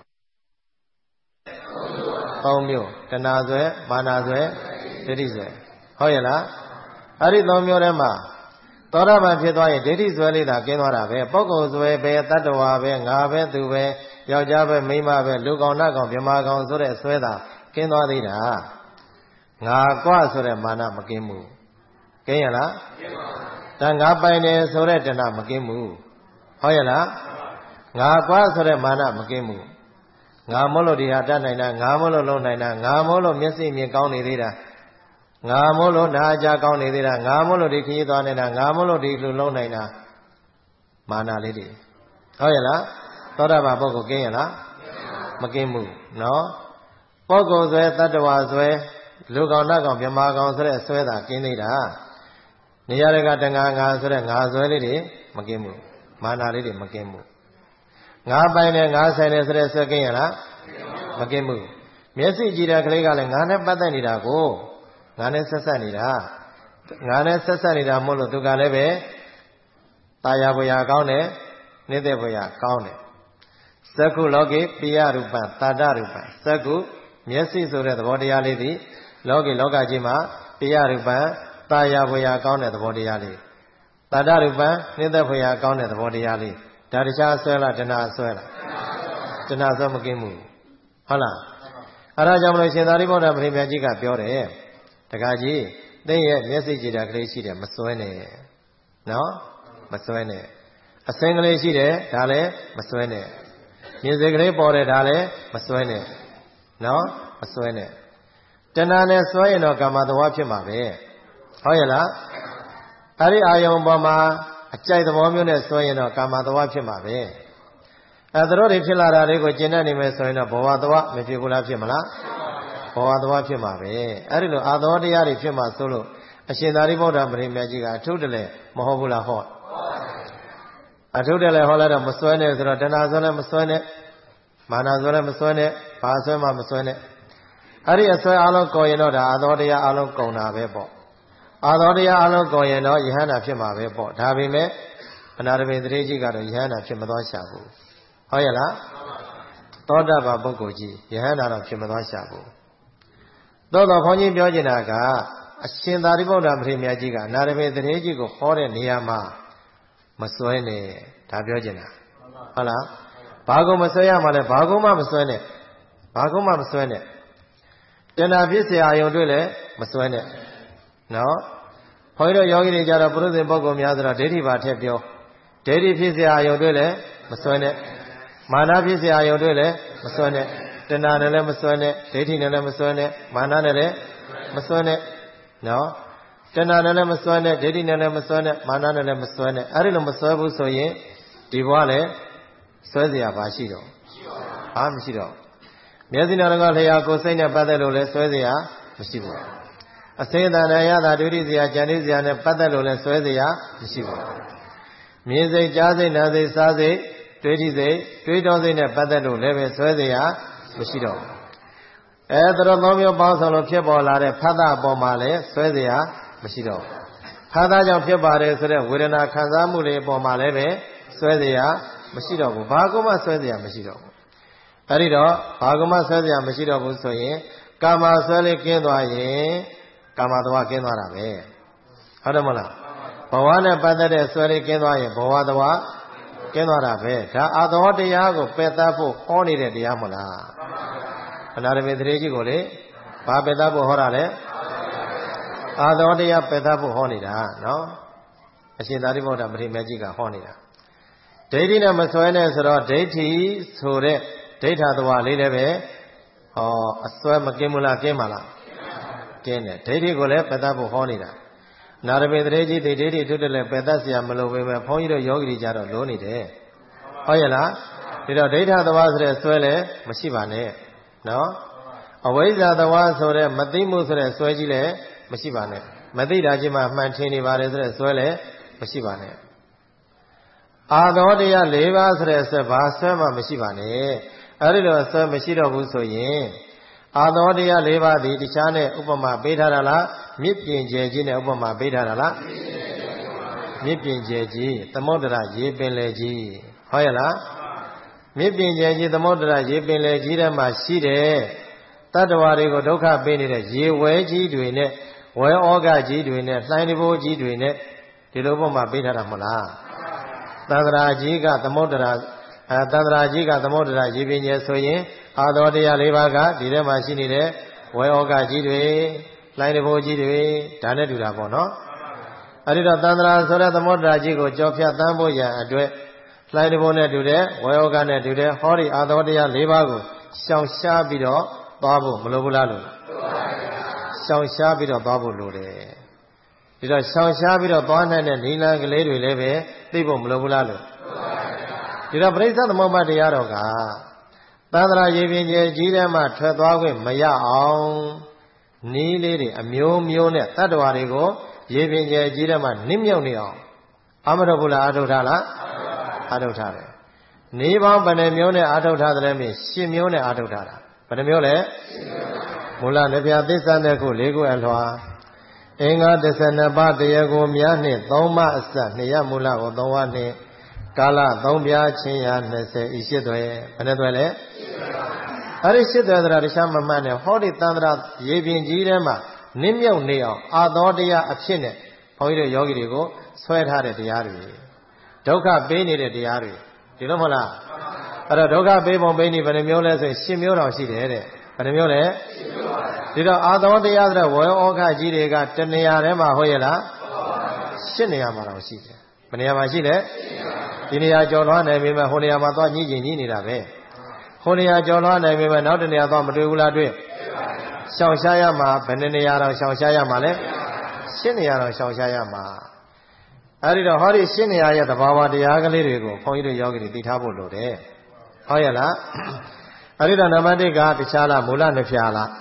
၃မျိုးတဏှာဆွဲမာနဆွဲဒိဋ္ဌိဆွဲဟုတ်ရဲ့လားအဲ့ဒီ၃မျိုးထဲမှာသောတာပန်ဖြစ်သွားရင်ဒိဋ္ဌိဆွဲလေးသာကင်းသွားတာပဲပုဂ္ဂိုလ်ဆွဲပဲတတ္တဝါပဲငါပဲသူပဲယောက်ျားပဲမိန်းမပဲလူကောင်နတ်ကောင်မြမကောင်ဆိုတဲ့ဆွဲတာကင်းသွားသေးတာငါကွဆိုတဲ့မာနမကင်းဘူးကင်းရလားကင်းပါဘူးဒါငါပိုင်တယ်ဆိုတဲ့တဏှာမကင်းဘူးဟုတ်ရဲ့လားငါကွဆိုတဲ့မာနမကင်းဘူးငါမို့လို့ဒီဟာတတ်နိုင်တာငါမို့လို့လုံးနိုင်တာငါမို့လို့မျက်စိမြင်ကောင်းနေသေးတာငါမို့လို့နားကြားကောင်းနေသေးတာငါမို့လို့ဒီခရီးသွားနေတာငါမို့လို့ဒီလူလုံးနိုင်တာမာနလေးတွေဟုတ်ရဲ့လားသောတာပန်ပုဂ္ဂိုလ်ကင်းရဲ့လားမကင်းဘူးနော်ပုဂ္ဂိုလ်ဆွဲတတ္တဝါဆွဲလူကောင်နတ်ကောင်မြမကောင်ဆိုတဲ့ဆွဲတာကင်းသေးတာနေရာတွေကတဏှာငါဆိုတဲ့ငါဆွဲလေးတွေမကင်းဘူးမာနလေးတွေမကင်းဘူးငါပိုင်တယ်ငါဆိုင်တယ်ဆိုတဲ့ဆွဲကင်းရလားမကင်းဘူးမျက်စိကြည့်တဲ့ကလေးကလည်းငါနဲ့ပတ်သက်နေတာကိုငါနဲ့ဆက်ဆက်နေတာငါနဲ့ဆက်ဆက်နေတာမို့လို့သူကလည်းပဲတာယာဘွေရာကောင်းတယ်နှိမ့်သက်ဘွေရာကောင်းတယ်သက္ကုလောကေပိယရူပံတာတရူပံသက္ကုမျက်စိဆိုတဲ့သဘောတရားလေးသည်လောကကြီးမှာပိယရူပံတာယာဘွေရာကောင်းတဲ့သဘောတရားလေးတာတရူပံနှိမ့်သက်ဘွေရာကောင်းတဲ့သဘောတရားလေးဒါတခြားဆွဲလားတဏှာဆွဲလားတဏှာဆွဲမကင်းဘူးဟုတ်လားအဲဒါကြောင့်မလို့ရှင်သာရိပုတ္တရာမထေရမြတ်ကြီးကပြောတယ်တခါကြီးသင်ရဲ့မျက်စိကြည်တာကလေးရှိတယ်မစွဲနဲ့နော်မစွဲနဲ့အစင်းကလေးရှိတယ်ဒါလည်းမစွဲနဲ့မြင်စိတ်ကလေးပေါ်တယ်ဒါလည်းမစွဲနဲ့နော်မစွဲနဲ့တဏှာနဲ့စွဲရင်တော့ကာမတဝါဖြစ်မှာပဲဟုတ်ရဲ့လားအဲ့ဒီအာယုံပေါ်မှာအကြိုက်သဘောမျိုးနဲ့စွဲရင်တော့ကာမတဝါဖြစ်မှာပဲအဲသူတို့တွေဖြစ်လာတာလေးကိုကျင့်တတ်နေမယ်ဆိုရင်တော့ဘဝတဝါမဖြစ်ဘူးလားဖြစ်မလားဘဝတဝါဖြစ်မှာပဲအဲ့ဒီလိုအာသောတရားတွေဖြစ်မှာဆိုလို့အရှင်သာရိပုတ္တရာမထေရမြတ်ကြီးကအထုတလည်းမဟုတ်ဘူးလားဟောအထုတလည်းဟောလိုက်တော့မစွဲနဲ့ဆိုတော့တဏှာစွဲလည်းမစွဲနဲ့မာနစွဲလည်းမစွဲနဲ့ဘာစွဲမှမစွဲနဲ့အဲ့ဒီအစွဲအလုံးကုန်ရင်တော့ဒါအာသောတရားအလုံးကုန်တာပဲပေါ့အာသောတရားအလုံးကုန်ရင်တော့ယဟန္တာဖြစ်မှာပဲပေါ့ဒါပေမဲ့အနာတပိန်တထေးကြီးကတော့ယဟန္တာဖြစ်မသွားရှာဘူးဟုတ်ရဲ့လားသောတာပန်ပုဂ္ဂိုလ်ကြီးယဟန္တာတော့ဖြစ်မသွားရှာဘူးသို့တော့ခွန်ကြီးပြောချင်တာကအရှင်သာရိပုတ္တရာမထေရမြတ်ကြီးကအနာတပိန်တထေးကြီးကိုဟောတဲ့နေရာမှာမစွဲနဲ့ဒါပြောချင်တာဟုတ်လားဘာကုမစွဲရမှာလဲဘာကုမှမစွဲနဲ့ဘာကုမှမစွဲနဲ့တဏှာဖြစ်เสียအာယုံတွေ့လဲမစွဲနဲ့နော်ဘုန်းကြီးတို့ယောဂီတွေကြတော့ပုရုဇဉ်ပုဂ္ဂိုလ်များဆိုတော့ဒိဋ္ဌိပါထက်ပြောဒိဋ္ဌိဖြစ်เสียအာယုံတွေလည်းမစွဲနဲ့မာနဖြစ်เสียအာယုံတွေလည်းမစွဲနဲ့တဏှာနဲ့လည်းမစွဲနဲ့ဒိဋ္ဌိနဲ့လည်းမစွဲနဲ့မာနနဲ့လည်းမစွဲနဲ့နော်တဏှာနဲ့လည်းမစွဲနဲ့ဒိဋ္ဌိနဲ့လည်းမစွဲနဲ့မာနနဲ့လည်းမစွဲနဲ့အဲ့ဒီလိုမစွဲဘူးဆိုရင်ဒီဘဝလည်းစွဲเสียပါရှိတော့မရှိတော့မျက်စိနာကလျှာကိုယ်စိတ်နဲ့ပတ်သက်လို့လည်းစွဲเสียမရှိဘူးအစေတဏရတာဒုတိယဉာဏ်ဉာဏ်ဉာဏ်နဲ့ပတ်သက်လို့လည်းစွဲเสียမရှိဘူးမြင်စိတ်ကြားစိတ်နားစိတ်စားစိတ်တွေးကြည့်စိတ်တွေးတောစိတ်နဲ့ပတ်သက်လို့လည်းပဲစွဲเสียမရှိတော့သူတို့သုံးမျိုးပေါင်းစုံလို့ဖြစ်ပေါ်လာတဲ့ဖတ်တာအပေါ်မှာလည်းစွဲเสียမရှိတော့ဖတ်တာကြောင့်ဖြစ်ပါတယ်ဆိုတဲ့ဝေဒနာခံစားမှုတွေအပေါ်မှာလည်းပဲစွဲเสียမရှိတော့ဘူးဘာကိုမှစွဲเสียမရှိတော့ဘူးအဲ့ဒီတော့ဘာကမှဆွဲเสียမရှိတော့ဘူးဆိုရင်ကာမဆွဲလေးကင်းသွားရင်ကာမသဝကင်းသွားတာပဲဟုတ်တယ်မလားဘဝနဲ့ပတ်သက်တဲ့ဆွဲလေးကင်းသွားရင်ဘဝသဝကင်းသွားတာပဲဒါအာသောတရားကိုပယ်တတ်ဖို့ဟောနေတဲ့တရားမလားအနာရမေတရေကြီးကိုလေဘာပယ်တတ်ဖို့ဟောတာလဲအာသောတရားပယ်တတ်ဖို့ဟောနေတာနော်အရှင်သာရိပုတ္တပတိမေကြီးကဟောနေတာဒိဋ္ဌိနဲ့မဆွဲနဲ့ဆိုတော့ဒိဋ္ဌိဆိုတဲ့ဒိဋ္ဌာသဝလေးလည်းပဲအစွဲမကင်းဘူးလားကင်းပါလားကင်းတယ်ဒိဋ္ဌိကိုလည်းပယ်တတ်ဖို့ဟောနေတာနာရမေတရေကြီးဒိဋ္ဌိထုတလည်းပယ်တတ်เสียမလို့ပဲဘုန်းကြီးတို့ယောဂီတွေကြတော့လိုနေတယ်ဟုတ်ရဲ့လားဒီတော့ဒိဋ္ဌာသဝဆိုတဲ့စွဲလည်းမရှိပါနဲ့နော်အဝိဇ္ဇာသဝဆိုတဲ့မသိမှုဆိုတဲ့စွဲကြီးလည်းမရှိပါနဲ့မသိတာချင်းမှမှန်ထင်နေပါတယ်ဆိုတဲ့စွဲလည်းမရှိပါနဲ့အာသောတရား၄ပါးဆိုတဲ့စွဲဘာစွဲမှမရှိပါနဲ့အဲ့ဒီလိုဆွဲမရှိတော့ဘူးဆိုရင်အာသောတရား၄ပါးသည်တခြားနဲ့ဥပမာပေးထားတာလားမြစ်ပြင်ကျယ်ကြီးနဲ့ဥပမာပေးထားတာလားမြစ်ပြင်ကျယ်ကြီးသမုဒ္ဒရာရေပင်လယ်ကြီးဟုတ်ရဲ့လားမြစ်ပြင်ကျယ်ကြီးသမုဒ္ဒရာရေပင်လယ်ကြီးထဲမှာရှိတဲ့တတ္တဝါတွေကိုဒုက္ခပေးနေတဲ့ရေဝဲကြီးတွေနဲ့ဝဲဩဃကြီးတွေနဲ့လှိုင်းတဘိုးကြီးတွေနဲ့ဒီလိုဥပမာပေးထားတာမဟုတ်လားသန္တရာကြီးကသမုဒ္ဒရာသန္တရာကြီးကသမုဒ္ဒရာရေပင်ကျယ်ဆိုရင်အာသောတရား၄ပါးကဒီထဲမှာရှိနေတဲ့ဝေဩဃကြီးတွေလှိုင်းတဘိုးကြီးတွေဒါနဲ့တူတာပေါ့နော်အဲ့ဒီတော့သန္တရာဆိုတဲ့သမုဒ္ဒရာကြီးကိုကြောဖြတ်တန်းဖို့ရန်အတွက်လှိုင်းတဘိုးနဲ့တူတဲ့ဝေဩဃနဲ့တူတဲ့ဟောဒီအာသောတရား၄ပါးကိုရှောင်ရှားပြီးတော့သွားဖို့မလိုဘူးလားလို့ရှောင်ရှားပြီးတော့သွားဖို့လိုတယ်ဒီတော့ရှောင်ရှားပြီးတော့သွားနိုင်တဲ့နိလန်းကလေးတွေလည်းပဲသိဖို့မလိုဘူးလားလို့ဒီတော့ပရိစ္ဆေသမုပ္ပါတရားတော်ကသန္တရာရေပင်ကျယ်ကြီးထဲမှာထွက်သွားခွင့်မရအောင်နီးလေးတွေအမျိုးမျိုးနဲ့တတ္တဝါတွေကိုရေပင်ကျယ်ကြီးထဲမှာနစ်မြုပ်နေအောင်အမတော်ဘူးလားအထုတ်ထားလားအထုတ်ထားတယ်နေပေါင်းဘယ်နှမျိုးနဲ့အထုတ်ထားတယ်လဲမင်း10မျိုးနဲ့အထုတ်ထားတာဘယ်နှမျိုးလဲမူလနှပြသစ္စာတဲ့ခု၄ခုအလွှာအင်္ဂါ12ပါးတရားကိုများနှင့်3ပါးအစ2ရမူလကို3ဝနှင့်ကာလ3ပြားချင်းရာ20ဤ8သွဲဘယ်နှသွဲလဲအဲ့ဒီ8သွဲသရာတခြားမမှန်နဲ့ဟောဒီတန္တရာရေပြင်ကြီးထဲမှာနစ်မြုပ်နေအောင်အာသောတရားအဖြစ်နဲ့ဘုန်းကြီးတို့ယောဂီတွေကိုဆွဲထားတဲ့တရားတွေဒုက္ခပေးနေတဲ့တရားတွေဒီလိုမဟုတ်လားအဲ့တော့ဒုက္ခပေးပုံပေးနေဘယ်နှမျိုးလဲဆိုရင်10မျိုးတောင်ရှိတယ်တဲ့ဘယ်နှမျိုးလဲဒီတော့အာသောတရားဆိုတဲ့ဝေဩဃကြီးတွေကတဏှာထဲမှာဟုတ်ရဲ့လား10နေရာမှာတော့ရှိတယ်ဘယ်နေရာမှာရှိလဲဒီနေရာကျော်လွှားနိုင်ပြီမဲ့ဟိုနေရာမှာသွားညှိကျင်ညှိနေတာပဲဟိုနေရာကျော်လွှားနိုင်ပြီမဲ့နောက်တနေရာသွားမတွေ့ဘူးလားတွေ့ရှောင်ရှားရမှာဘယ်နေရာတော့ရှောင်ရှားရမှာလဲ10နေရာတော့ရှောင်ရှားရမှာအဲဒီတော့ဟောဒီ10နေရာရဲ့သဘာဝတရားကလေးတွေကိုဘုန်းကြီးတို့ယောဂီတွေသိထားဖို့လိုတယ်ဟုတ်ရဲ့လားအဲဒီတော့နံပါတ်1ကတခြားလားမူလနှစ်ဖြာလား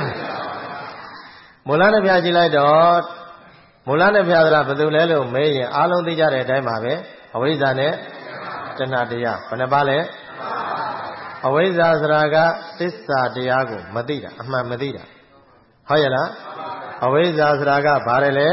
မူလနှစ်ဖြာကြည့်လိုက်တော့မူလနှစ်ဖြာဆိုတာဘယ်သူလဲလို့မေးရင်အားလုံးသိကြတဲ့အတိုင်းပါပဲအဝိဇ္ဇာနဲ့တဏှာတရားဘယ်နှပါလဲအဝိဇ္ဇာဆိုတာကသစ္စာတရားကိုမသိတာအမှန်မသိတာဟုတ်ရဲ့လားအဝိဇ္ဇာဆိုတာကဘာလဲ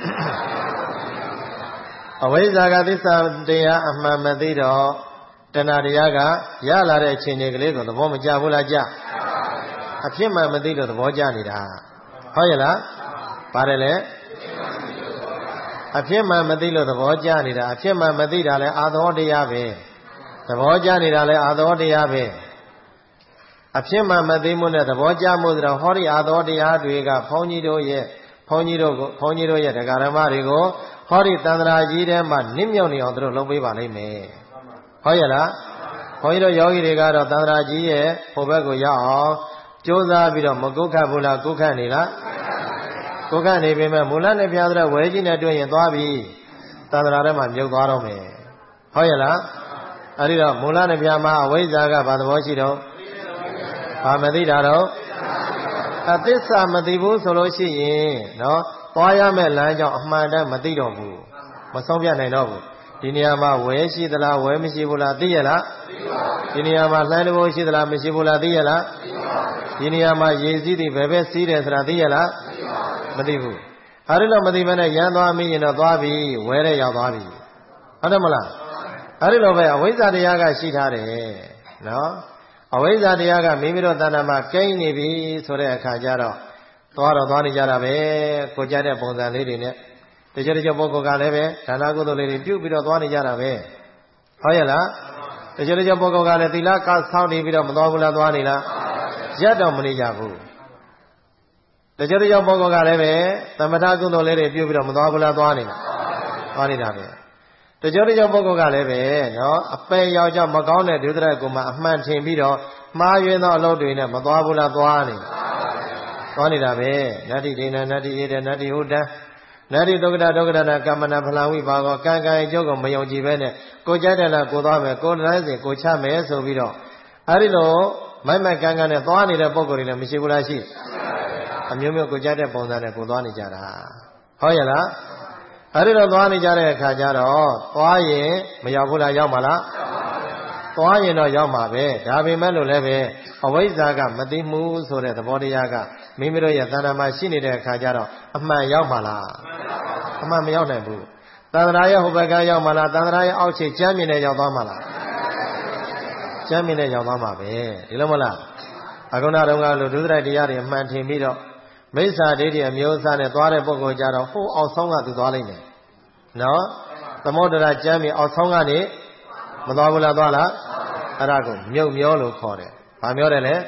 အဝိဇ္ဇာကသစ္စာတရားအမှန်မသိတော့တဏှာတရားကရလာတဲ့အခြေအနေကလေးကိုသဘောမကျဘူးလားကြအဖြစ်မှန်မသိလို့သဘောကျနေတာဟုတ်ရဲ့လားပါတယ်လေအဖြစ်မှန်မသိလို့သဘောကျနေတာအဖြစ်မှန်မသိတာလဲအာသောတရားပဲသဘောကျနေတာလဲအာသောတရားပဲအဖြစ်မှန်မသိမှုနဲ့သဘောကျမှုဆိုတော့ဟောဒီအာသောတရားတွေကဘုန်းကြီးတို့ရဲ့ Phonjiro yet, the Garamarigo, Hori Tandra Jidem, Nimyoni on the Lobi Valime. Hoyala, Hoyro Yogi Regard of Tandra Jie, Hobago Yao, Josa Vido, Moguka Bula, Kukanila, Kukani, Mulan, if you are waging at doing Dwabi, Tandrama, Yogarome. Hoyala, Arida, Mulan, if Yama, Wazaga, Badwashido, Pamadidaro. At this time, Madibu Soloshi, no, Toyame Lanja of Manda Madidobu, Masovia Nanobu, Diniama, Weshi de la Wemishibula Diela, Diniama Lanoshi de la Mishibula Diela, Diniama Yezi, the Bebe Series Radiela, Madibu. Arilo Madivana Yandami in a Dwabi, where Yadabi. Adamala. Arilo, Weza de Yaga Shitare, no? Away Yaga, Mimiro Danama, Kainibi, Sore Kajaro, Toro Doni Jarabe, Kojare Ponda Lady, the Jericho Boko Galebe, Tanago Lady, Pupito Doni Jarabe. Hoyala, the Jericho Boko Galetila, Cast County Vito Modula Duanila, Jadomani Jabu. The Jericho Boko Galebe, the Matago Lady, Pupito Modula Duanila. The Jericho Boko Galebe, no, a pay Yaja Magone, Dudraguma, Man Timbido, Mayuno Lodina, Madabula Duani. Duani, Nati Dina, Nati Ida, Nati Uda, Nati Dogada, Kamana Palawi Bago, Kanga, Jogo, Mayoji Bene, Kojadana, Kodame, Kodazi, Kochame, Sovido. Arilo, my Kanga, Duani, the Boko in a Mishibulashi. A Mumu Kojada Ponda, Kodani Jara. Hoyala. Arilo Duani Jare Kajaro, Toye, Mayabula Yamala, Toye no Yamabe, Davi Melu Leve, Awazaga, Madimu, so that the body yaga, Mimiro Yatana Machine de Kajaro, Ama Yamala, Ama Yanebu, Tanraya Hubaga Yamala, Tanraya Auchi, Jamine Yamala, Jamine Yamamabe, Ilomala, Agona Dudra Diari, Mantimiro. Mesa Didi and Miosa and Dware Boko Jaro, who or Songa to Dwaline. No, the Modera Jamie or Songani, Madabula Dwala, Arago, Miolo Kore, Pamiorele,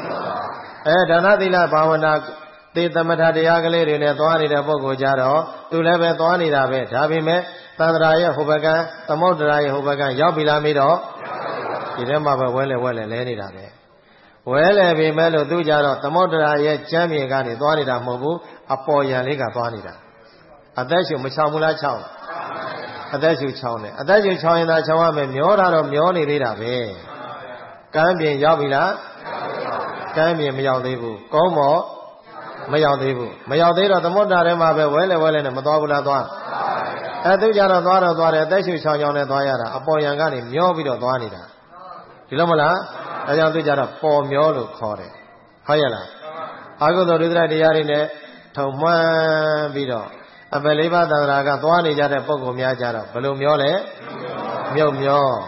Danadila Bawana, did the Matadiagale in a Dwani de Boko Jaro, to Leve Dwani Dabe, Tabime, Tandraya Hubaga, the Modera Hubaga, Yabila Mido, Idemaba well, Lenny Dabe. Well, we melo do Jaro, the Modera yet Jamie Gani, Dwanida Mobu, Apoya Liga Dwanida. Adash you Machamula Chow. Adash you Chowne. Adash you Chow in the Chawame, Miora or Mioni Rida Bay. Gambian Yabila, Gambian Mayaldebu, Como, Mayaldebu. Mayaldera, the Modera Mabe, well in a Madabula Dwan. Adujara Dwara, Adash you Chow on a Dwayara, Apoya Gani, Miobido Dwanida. Kilomala. I don't think that a poor Miolo caught it. Hayala. I go to the Diarine, Toma Vido. A believer that I got one is at a Poco Miajara, Baloo Miole, Mio.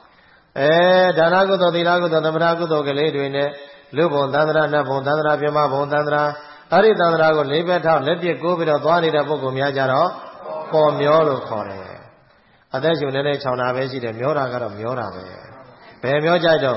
Danago to the Lago to the Brago to Galedwine, Lubon Dandra, Nabon Dandra, Pima Bondandra, Aridandrago, Libeta, let you go with a Dwani da Poco Miajara, poor Miolo caught it. A dash you in a Chonavesi, the Miora got a Miora. Pemio Jado.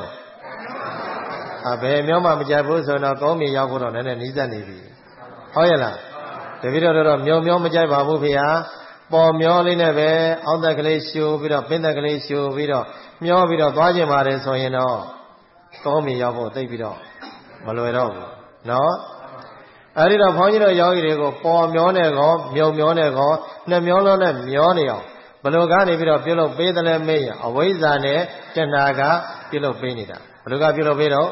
Mioma Majabu, so now call me Yaburon and Nizanibi. Hoyala. The video of Mio Majaba Mupia, Bomio in a way, on the glacier, with a pinna glacier, with a Mio with a Bajamare, so you know. Call me Yabo, take it off. Maluero. No? I did a point of Yago, Pomionego, Mionego, Namiolo, Mionio. Balogani with a pillow, Bedale Mayor, a Wazane, Tenaga, pillow Benita. Luga Pilovero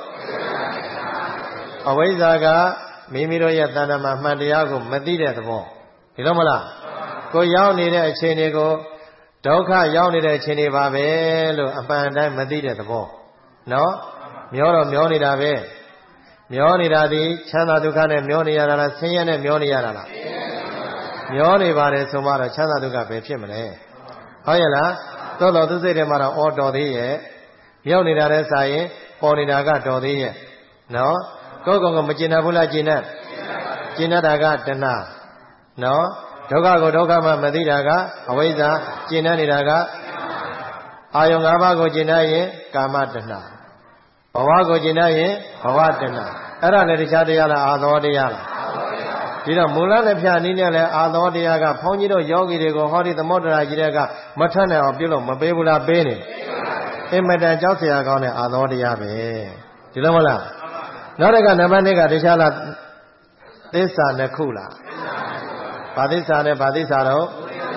Awazaga, Mimiro Yatana Mandiago, Madida the ball. Ilomala. Go yawn in a chenigo, Doka yawn in a cheni babelo, Abanda Madida the ball. No? Mioro Mioni Dave. Mioni Dadi, Chana Dukan and Mioni Yara, Sayan and Mioni Yara. Mioni Vare Sumara, Chana Duka Pechimane. Hoyala, Todo to say the Mara or Dodi, Mioni Dare Sai. Poninaga Dodi. No? Go Majina Bula Gina. Gina Daga Dana. No? Doga Dogama Madidaga, Aweza, Gina Nidaga. Ayongabago Jinaye, Kamatana. Bawago Jinaye, Bawatana. Era Lerishadiala, Adodiala. ဒီတော့မူလနဲ့ဖြာနည်းနဲ့လည်းအာသောတရားကဘုန်းကြီးတို့ယောဂီတွေကိုဟောဒီသမုဒ္ဒရာကြီးတွေကမထက်နိုင်အောင်ပြုလို့မပေးဘူးလားပေးနေအင်မတန်ကြောက်စရာကောင်းတဲ့အာသောတရားပဲဒီလိုမလားနောက်တစ်ခါနံပါတ် 2ကတခြားလားသစ္စာနှစ်ခုလားဘာသစ္စာနဲ့ဘာသစ္စာတော့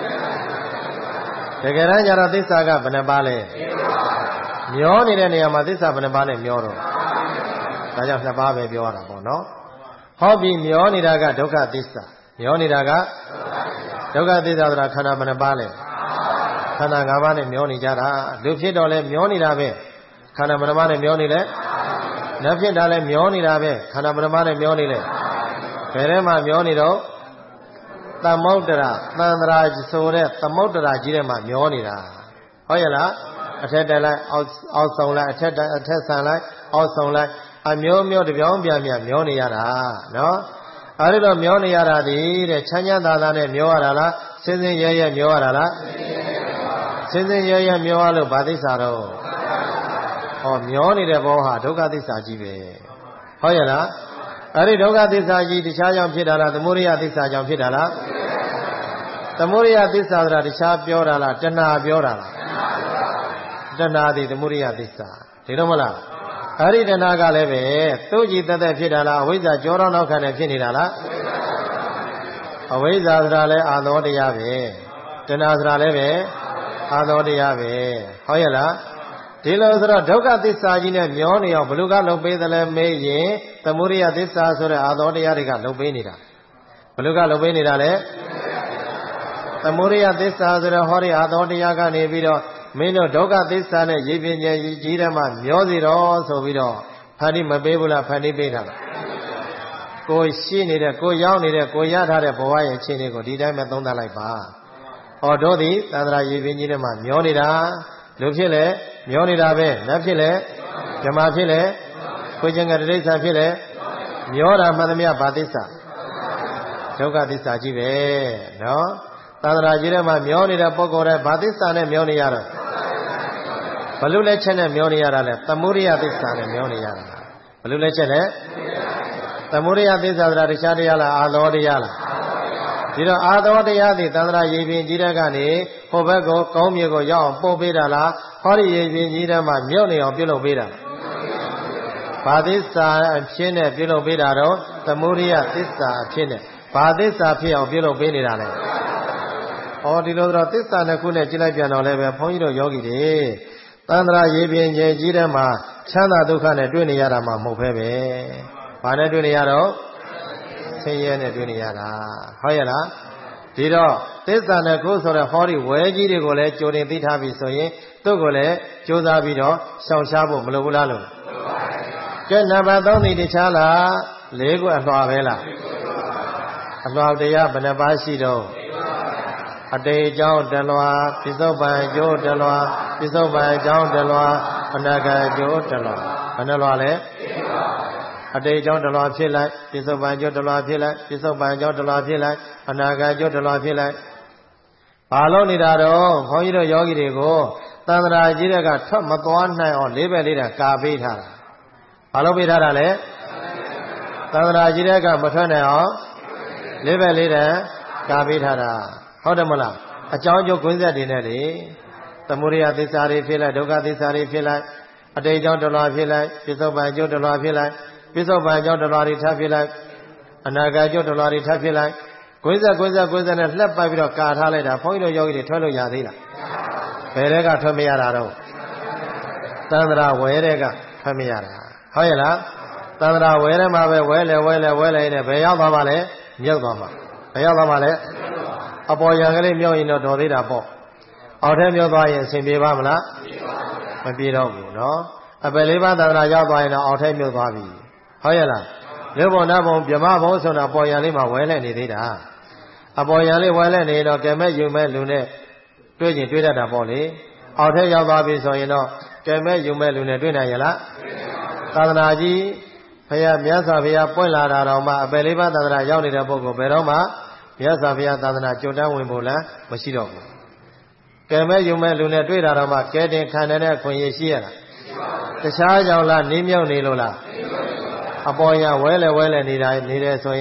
တကယ်တမ်းကျတော့သစ္စာကဘယ်နှပါလဲမျောနေတဲ့နေရာမှာသစ္စာဘယ်နှပါလဲမျောတော့ဒါကြောင့်2ပါးပဲပြောရတာပေါ့နော်ဟောပြီးမျောနေတာကဒုက္ခသစ္စာမျောနေတာကဒုက္ခသစ္စာဆိုတာခန္ဓာဘယ်နှပါလဲခန္ဓာ5ပါးနဲ့မျောနေကြတာလူဖြစ်တော့လဲမျောနေတာပဲခန္ဓာဘယ်နှပါးနဲ့မျောနေလဲနတ်ဖြစ်တာလဲမျောနေတာပဲခန္ဓာဘယ်နှပါးနဲ့မျောနေလဲဘယ်ထဲမှာမျောနေတော့သမုဒ္ဒရာသန္တရာဆိုတဲ့သမုဒ္ဒရာကြီးထဲမှာမျောနေတာဟုတ်ရဲ့လားအထက်တက်လိုက်အောက်ဆုံးလိုက်အထက်ဆန်လိုက်အောက်ဆုံးလိုက်အမျိုးမျိုးတပြောင်းပြန်မျောနေရတာနော်အဲဒီတော့မျောနေရတာဒီတဲ့ချမ်းချမ်းသာသာနဲ့မျောရတာလားစင်းစင်းရဲရဲမျောရတာလားစင်းစင်းရဲရဲမျောရလို့ဘာသစ္စာတော့ဟောမျောနေတဲ့ဘောဟာဒုက္ခသစ္စာကြီးပဲဟုတ်ရဲ့လားအဲဒီဒုက္ခသစ္စာကြီးတခြားကြောင့်ဖြစ်တာလားသမုဒိယသစ္စာကြောင့်ဖြစ်တာလားသမုဒိယသစ္စာဆိုတာတခြားပြောတာလားတဏှာပြောတာလားတဏှာသည်သမုဒိယသစ္စာဒီတော့မလားအဲ့ဒီတဏှာကလည်းပဲသူ့ကြည်တသက်ဖြစ်တာလားအဝိဇ္ဇာကြောတော့နောက်ခံနဲ့ဖြစ်နေတာလားအဝိဇ္ဇာဆိုတာလည်းအာသောတရားပဲတဏှာဆိုတာလည်းပဲအာသောတရားပဲဟုတ်ရဲ့လားဒီလိုဆိုတော့ဒုက္ခသစ္စာကြီးနဲ့မျောနေအောင်ဘလူကလုံပေးတယ်လဲမေးရင်သမုဒိယသစ္စာဆိုတဲ့အာသောတရားတွေကလုံပေးနေတာဘလူကလုံပေးနေတာလေသမုဒိယသစ္စာဆိုတဲ့ဟောဒီအာသောတရားကနေပြီးတော့မင်းတို့ဒုက္ခသစ္စာနဲ့ရည်ပင်ကြီးထဲမှာမျောစီတော့ဆိုပြီးတော့ဖန်တီးမပေးဘူးလားဖန်တီးပေးတာလားကိုရှိနေတဲ့ကိုရောက်နေတဲ့ကိုရထားတဲ့ဘဝရဲ့အခြေအနေကိုဒီတိုင်းပဲသုံးသပ်လိုက်ပါဟောတို့သည်သန္တရာရည်ပင်ကြီးထဲမှာမျောနေတာလူဖြစ်လေမျောနေတာပဲနတ်ဖြစ်လေဓမ္မဖြစ်လေခွေးချင်းကတိဋ္ဌာဖြစ်လေမျောတာမှန်သမျှဘာသစ္စာဒုက္ခသစ္စာကြီးပဲနော်သန္တရာကြီးထဲမှာမျောနေတဲ့ပုဂ္ဂိုလ်တွေဘာသစ္စာနဲ့မျောနေရတော့ဘလူလက်ချက်နဲ့မျောနေရတာလဲသမုဒိယသစ္စာနဲ့မျောနေရတာဘလူလက်ချက်နဲ့သမုဒိယသစ္စာဆိုတာတခြားတရားလားအာသောတရားလားဒီတော့အာသောတရားသည်သန္တရာရည်ပင်ကြီးတဲ့ကနေဟိုဘက်ကိုကောင်းမြေကိုရောက်အောင်ပို့ပေးတာလားဟောဒီရည်ပင်ကြီးထဲမှာမြုပ်နေအောင်ပြုလုပ်ပေးတာဘာသစ္စာအဖြစ်နဲ့ပြုလုပ်ပေးတာတော့သမုဒိယသစ္စာအဖြစ်နဲ့ဘာသစ္စာဖြစ်အောင်ပြုလုပ်ပေးနေတာလဲဟောဒီလိုတော့သစ္စာနှစ်ခုနဲ့ကြည့်လိုက်ပြန်တော့လည်းပဲဘုန်းကြီးတို့ယောဂီတွေသန္တရာရေပြင်ကျဲကြီးတဲ့မှာချမ်းသာဒုက္ခနဲ့တွေ့နေရတာမှမဟုတ်ပဲပဲဘာနဲ့တွေ့နေရတော့ဆင်းရဲနဲ့တွေ့နေရတာဟုတ်ရဲ့လားဒီတော့သစ္စာနှစ်ခုဆိုတဲ့ဟောဒီဝဲကြီးတွေကိုလည်းကြိုတင်သိထားပြီဆိုရင်သူ့ကိုလည်းကြိုးစားပြီးတော့ရှောင်ရှားဖို့မလိုဘူးလားလို့ကဲနံပါတ် 3ဒီတခြားလား4ခုအလွှာပဲလားအလွှာတရားဘယ်နှပါးရှိတော့အတေအကြောင်းတလွာပစ္စုပန်ကျိုးတလွာပစ္စုပန်အကြောင်းတလွာအနာဂတ်ကျိုးတလွာဘယ်နှလွာလဲအတေအကြောင်းတလွာဖြစ်လိုက်ပစ္စုပန်ကျိုးတလွာဖြစ်လိုက်ပစ္စုပန်အကြောင်းတလွာဖြစ်လိုက်အနာဂတ်ကျိုးတလွာဖြစ်လိုက်ဘာလို့နေတာတော့ဘုန်းကြီးတို့ယောဂီတွေကိုသန္တရာကြီးတွေကထွက်မသွားနိုင်အောင်လေးပဲလေးတာကာပေးထားတာဘာလို့ပေးထားတာလဲသန္တရာကြီးတွေကမထွက်နိုင်အောင်လေးပဲလေးတာကာပေးထားတာဟုတ်တယ်မလားအကြောင်းကျိုးကွင်းဆက်တွေနဲ့လေသမုဒိယသစ္စာတွေဖြစ်လိုက်ဒုက္ခသစ္စာတွေဖြစ်လိုက်အတိတ်ကြောင့်တလွာဖြစ်လိုက်ပစ္စုပန်အကျိုးတလွာဖြစ်လိုက်ပစ္စုပန်အကြောင်းတလွာတွေထပ်ဖြစ်လိုက်အနာဂတ်အကျိုးတလွာတွေထပ်ဖြစ်လိုက်ကွင်းဆက်နဲ့လှက်ပိုက်ပြီးတော့ကာထားလိုက်တာဘုန်းကြီးတို့ယောဂီတွေထွက်လို့ရသေးလားဘယ်တဲ့ကထွက်မရတာတော့သန္တရာဝဲတဲ့ကထွက်မရတာဟုတ်ရဲ့လားသန္တရာဝဲထဲမှာပဲဝဲလေနဲ့ဘယ်ရောက်သွားပါလဲမြုပ်သွားမှာဘယ်ရောက်သွားမှာလဲအပေါ်ရံကလေးမြောက်ရင်တော့တော်သေးတာပေါ့အောက်ထဲမြောက်သွားရင်အဆင်ပြေပါမလားမပြေတော့ဘူးနော်အပယ်လေးပါးသန္တရာရောက်သွားရင်တော့အောက်ထဲမြောက်သွားပြီဟုတ်ရဲ့လားရုပ်ဘုံနတ်ဘုံဗြဟ္မဘုံဆိုတာအပေါ်ရံလေးမှာဝဲလဲနေသေးတာအပေါ်ရံလေးဝဲလဲနေတော့ကဲမဲ့ယူမဲ့လူနဲ့တွေ့ကျင်တွေ့တတ်တာပေါ့လေအောက်ထဲရောက်သွားပြီဆိုရင်တော့ကဲမဲ့ယူမဲ့လူနဲ့တွေ့နိုင်ရလားသာသနာကြီးဘုရားမြတ်စွာဘုရားပွင့်လာတာတော့မှအပယ်လေးပါးသန္တရာရောက်နေတဲ့ပုဂ္ဂိုလ်ဘယ်တော့မှမြတ်စွာဘုရားသာသနာကြွတန်းဝင်ဖို့လားမရှိတော့ဘူးကဲမဲ့ယူမဲ့လူနဲ့တွေ့တာတော့မှကဲတင်ခံတဲ့ခွင့်ရရှိရလားတခြားကြောင့်လားနင်းမြုပ်နေလို့လားအပေါ်ရဝဲလဲနေတာနေတယ်ဆိုရင်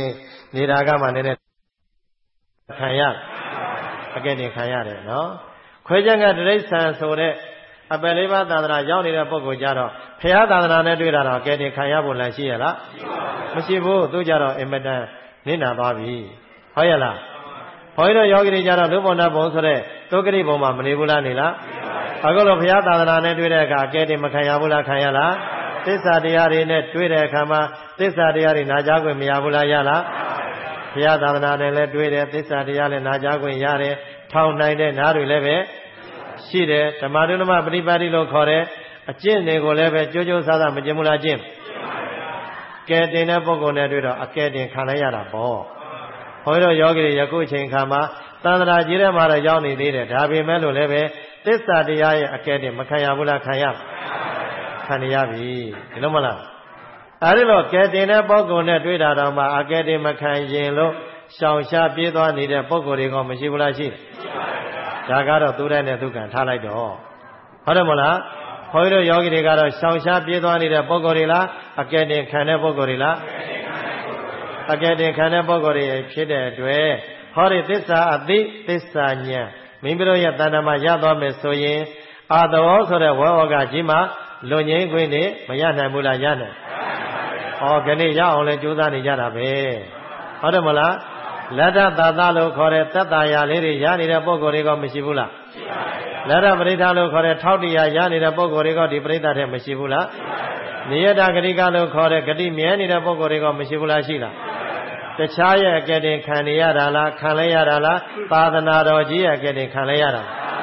နေတာကမှနေတဲ့ခံရအကဲတင်ခံရတယ်နော်ခွဲခြားကတိရစ္ဆာန်ဆိုတဲ့အပယ်လေးပါးသာသနာရောက်နေတဲ့ပုဂ္ဂိုလ်ကြတော့ဖရာသာသနာနဲ့တွေ့တာတော့အကဲတင်ခံရဖို့လည်းရှိရလားမရှိဘူးသူကြတော့အင်မတန်နစ်နာသွားပြီဟုတ်ရဲ့လားဘုန်းကြီးတို့ယောဂီတွေကြတော့လူဘုံနဲ့ဘုံဆိုတဲ့သုဂရိဘုံမှာမနေဘူးလားနေလားအခုလိုဘုရားသာသနာနဲ့တွေ့တဲ့အခါအကဲတင်မခံရဘူးလားခံရလားသစ္စာတရားတွေနဲ့တွေ့တဲ့အခါမှာသစ္စာတရားတွေနာကြားခွင့်မရဘူးလားရလားဘုရားသာသနာနဲ့လည်းတွေ့တယ်သစ္စာတရားလည်းနာကြားခွင့်ရတယ်ထောင်နိုင်တဲ့နားတွေလည်းပဲရှိတယ်ဓမ္မဒုနမပရိပါတိလို့ခေါ်တဲ့အကျင့်တွေကိုလည်းပဲကြိုးကြိုးစားစားမကျင့်ဘူးလားကျင့်ကဲတင်တဲ့ပုဂ္ဂိုလ်နဲ့တွေ့တော့အကဲတင်ခံလိုက်ရတာပေါ့ဘုန်းကြီးတို့ယောဂီတွေယခုအချိန်ခါမှာသန္တရာကြီးထဲမှာတော့ရောက်နေသေးတယ်ဒါပေမဲ့လို့လည်းပဲသစ္စာတရားရဲ့အကဲတင်မခံရဘူးလားခံရရပြီဒီလိုမလားအဲဒီလိုကဲတင်တဲ့ပုဂ္ဂိုလ်နဲ့တွေ့တာတော့မှအကဲတင်မခံရင်လို့ရှောင်ရှားပြေးသွားနေတဲ့ပုဂ္ဂိုလ်တွေကမရှိဘူးလားရှိဒါကတော့သူတဲ့နဲ့သူကံထားလိုက်တော့ဟုတ်တယ်မလားဘုန်းကြီးတို့ယောဂီတွေကတော့ရှောင်ရှားပြေးသွားနေတဲ့ပုဂ္ဂိုလ်တွေလားအကဲတင်ခံတဲ့ပုဂ္ဂိုလ်တွေလားအကဲတင်ခံတဲ့ပုဂ္ဂိုလ်တွေဖြစ်တဲ့အတွက်ဟောဒီသစ္စာအသိသစ္စာဉာဏ်မိမိတို့ရဲ့တဏ္ဍာမှာရသွားမယ်ဆိုရင်အာတဝေါဆိုတဲ့ဝေါကကြီးမှာလွန်ငင်းခွင့်နေမရနိုင်ဘူးလားရနိုင်ခဏရအောင်လဲကြိုးစားနေကြတာပဲဟုတ်တယ်မလားလက်ထသာသလို့ခေါ်တဲ့သက်သာရာလေးတွေရနေတဲ့ပုဂ္ဂိုလ်တွေကမရှိဘူးလားလက်ထပရိသလို့ခေါ်တဲ့ထောက်တရားရနေတဲ့ပုဂ္ဂိုလ်တွေကဒီပရိသတ်ထဲမရှိဘူးလားနိယတဂတိကလို့ခေါ်တဲ့ဂတိမြဲနေတဲ့ပုဂ္ဂိုလ်တွေကမရှိဘူးလားရှိလားတခြားရဲ့အကဲတင်ခံနေရတာလားခံလဲရတာလားသာသနာတော်ကြီးရဲ့အကဲတင်ခံလဲရတာ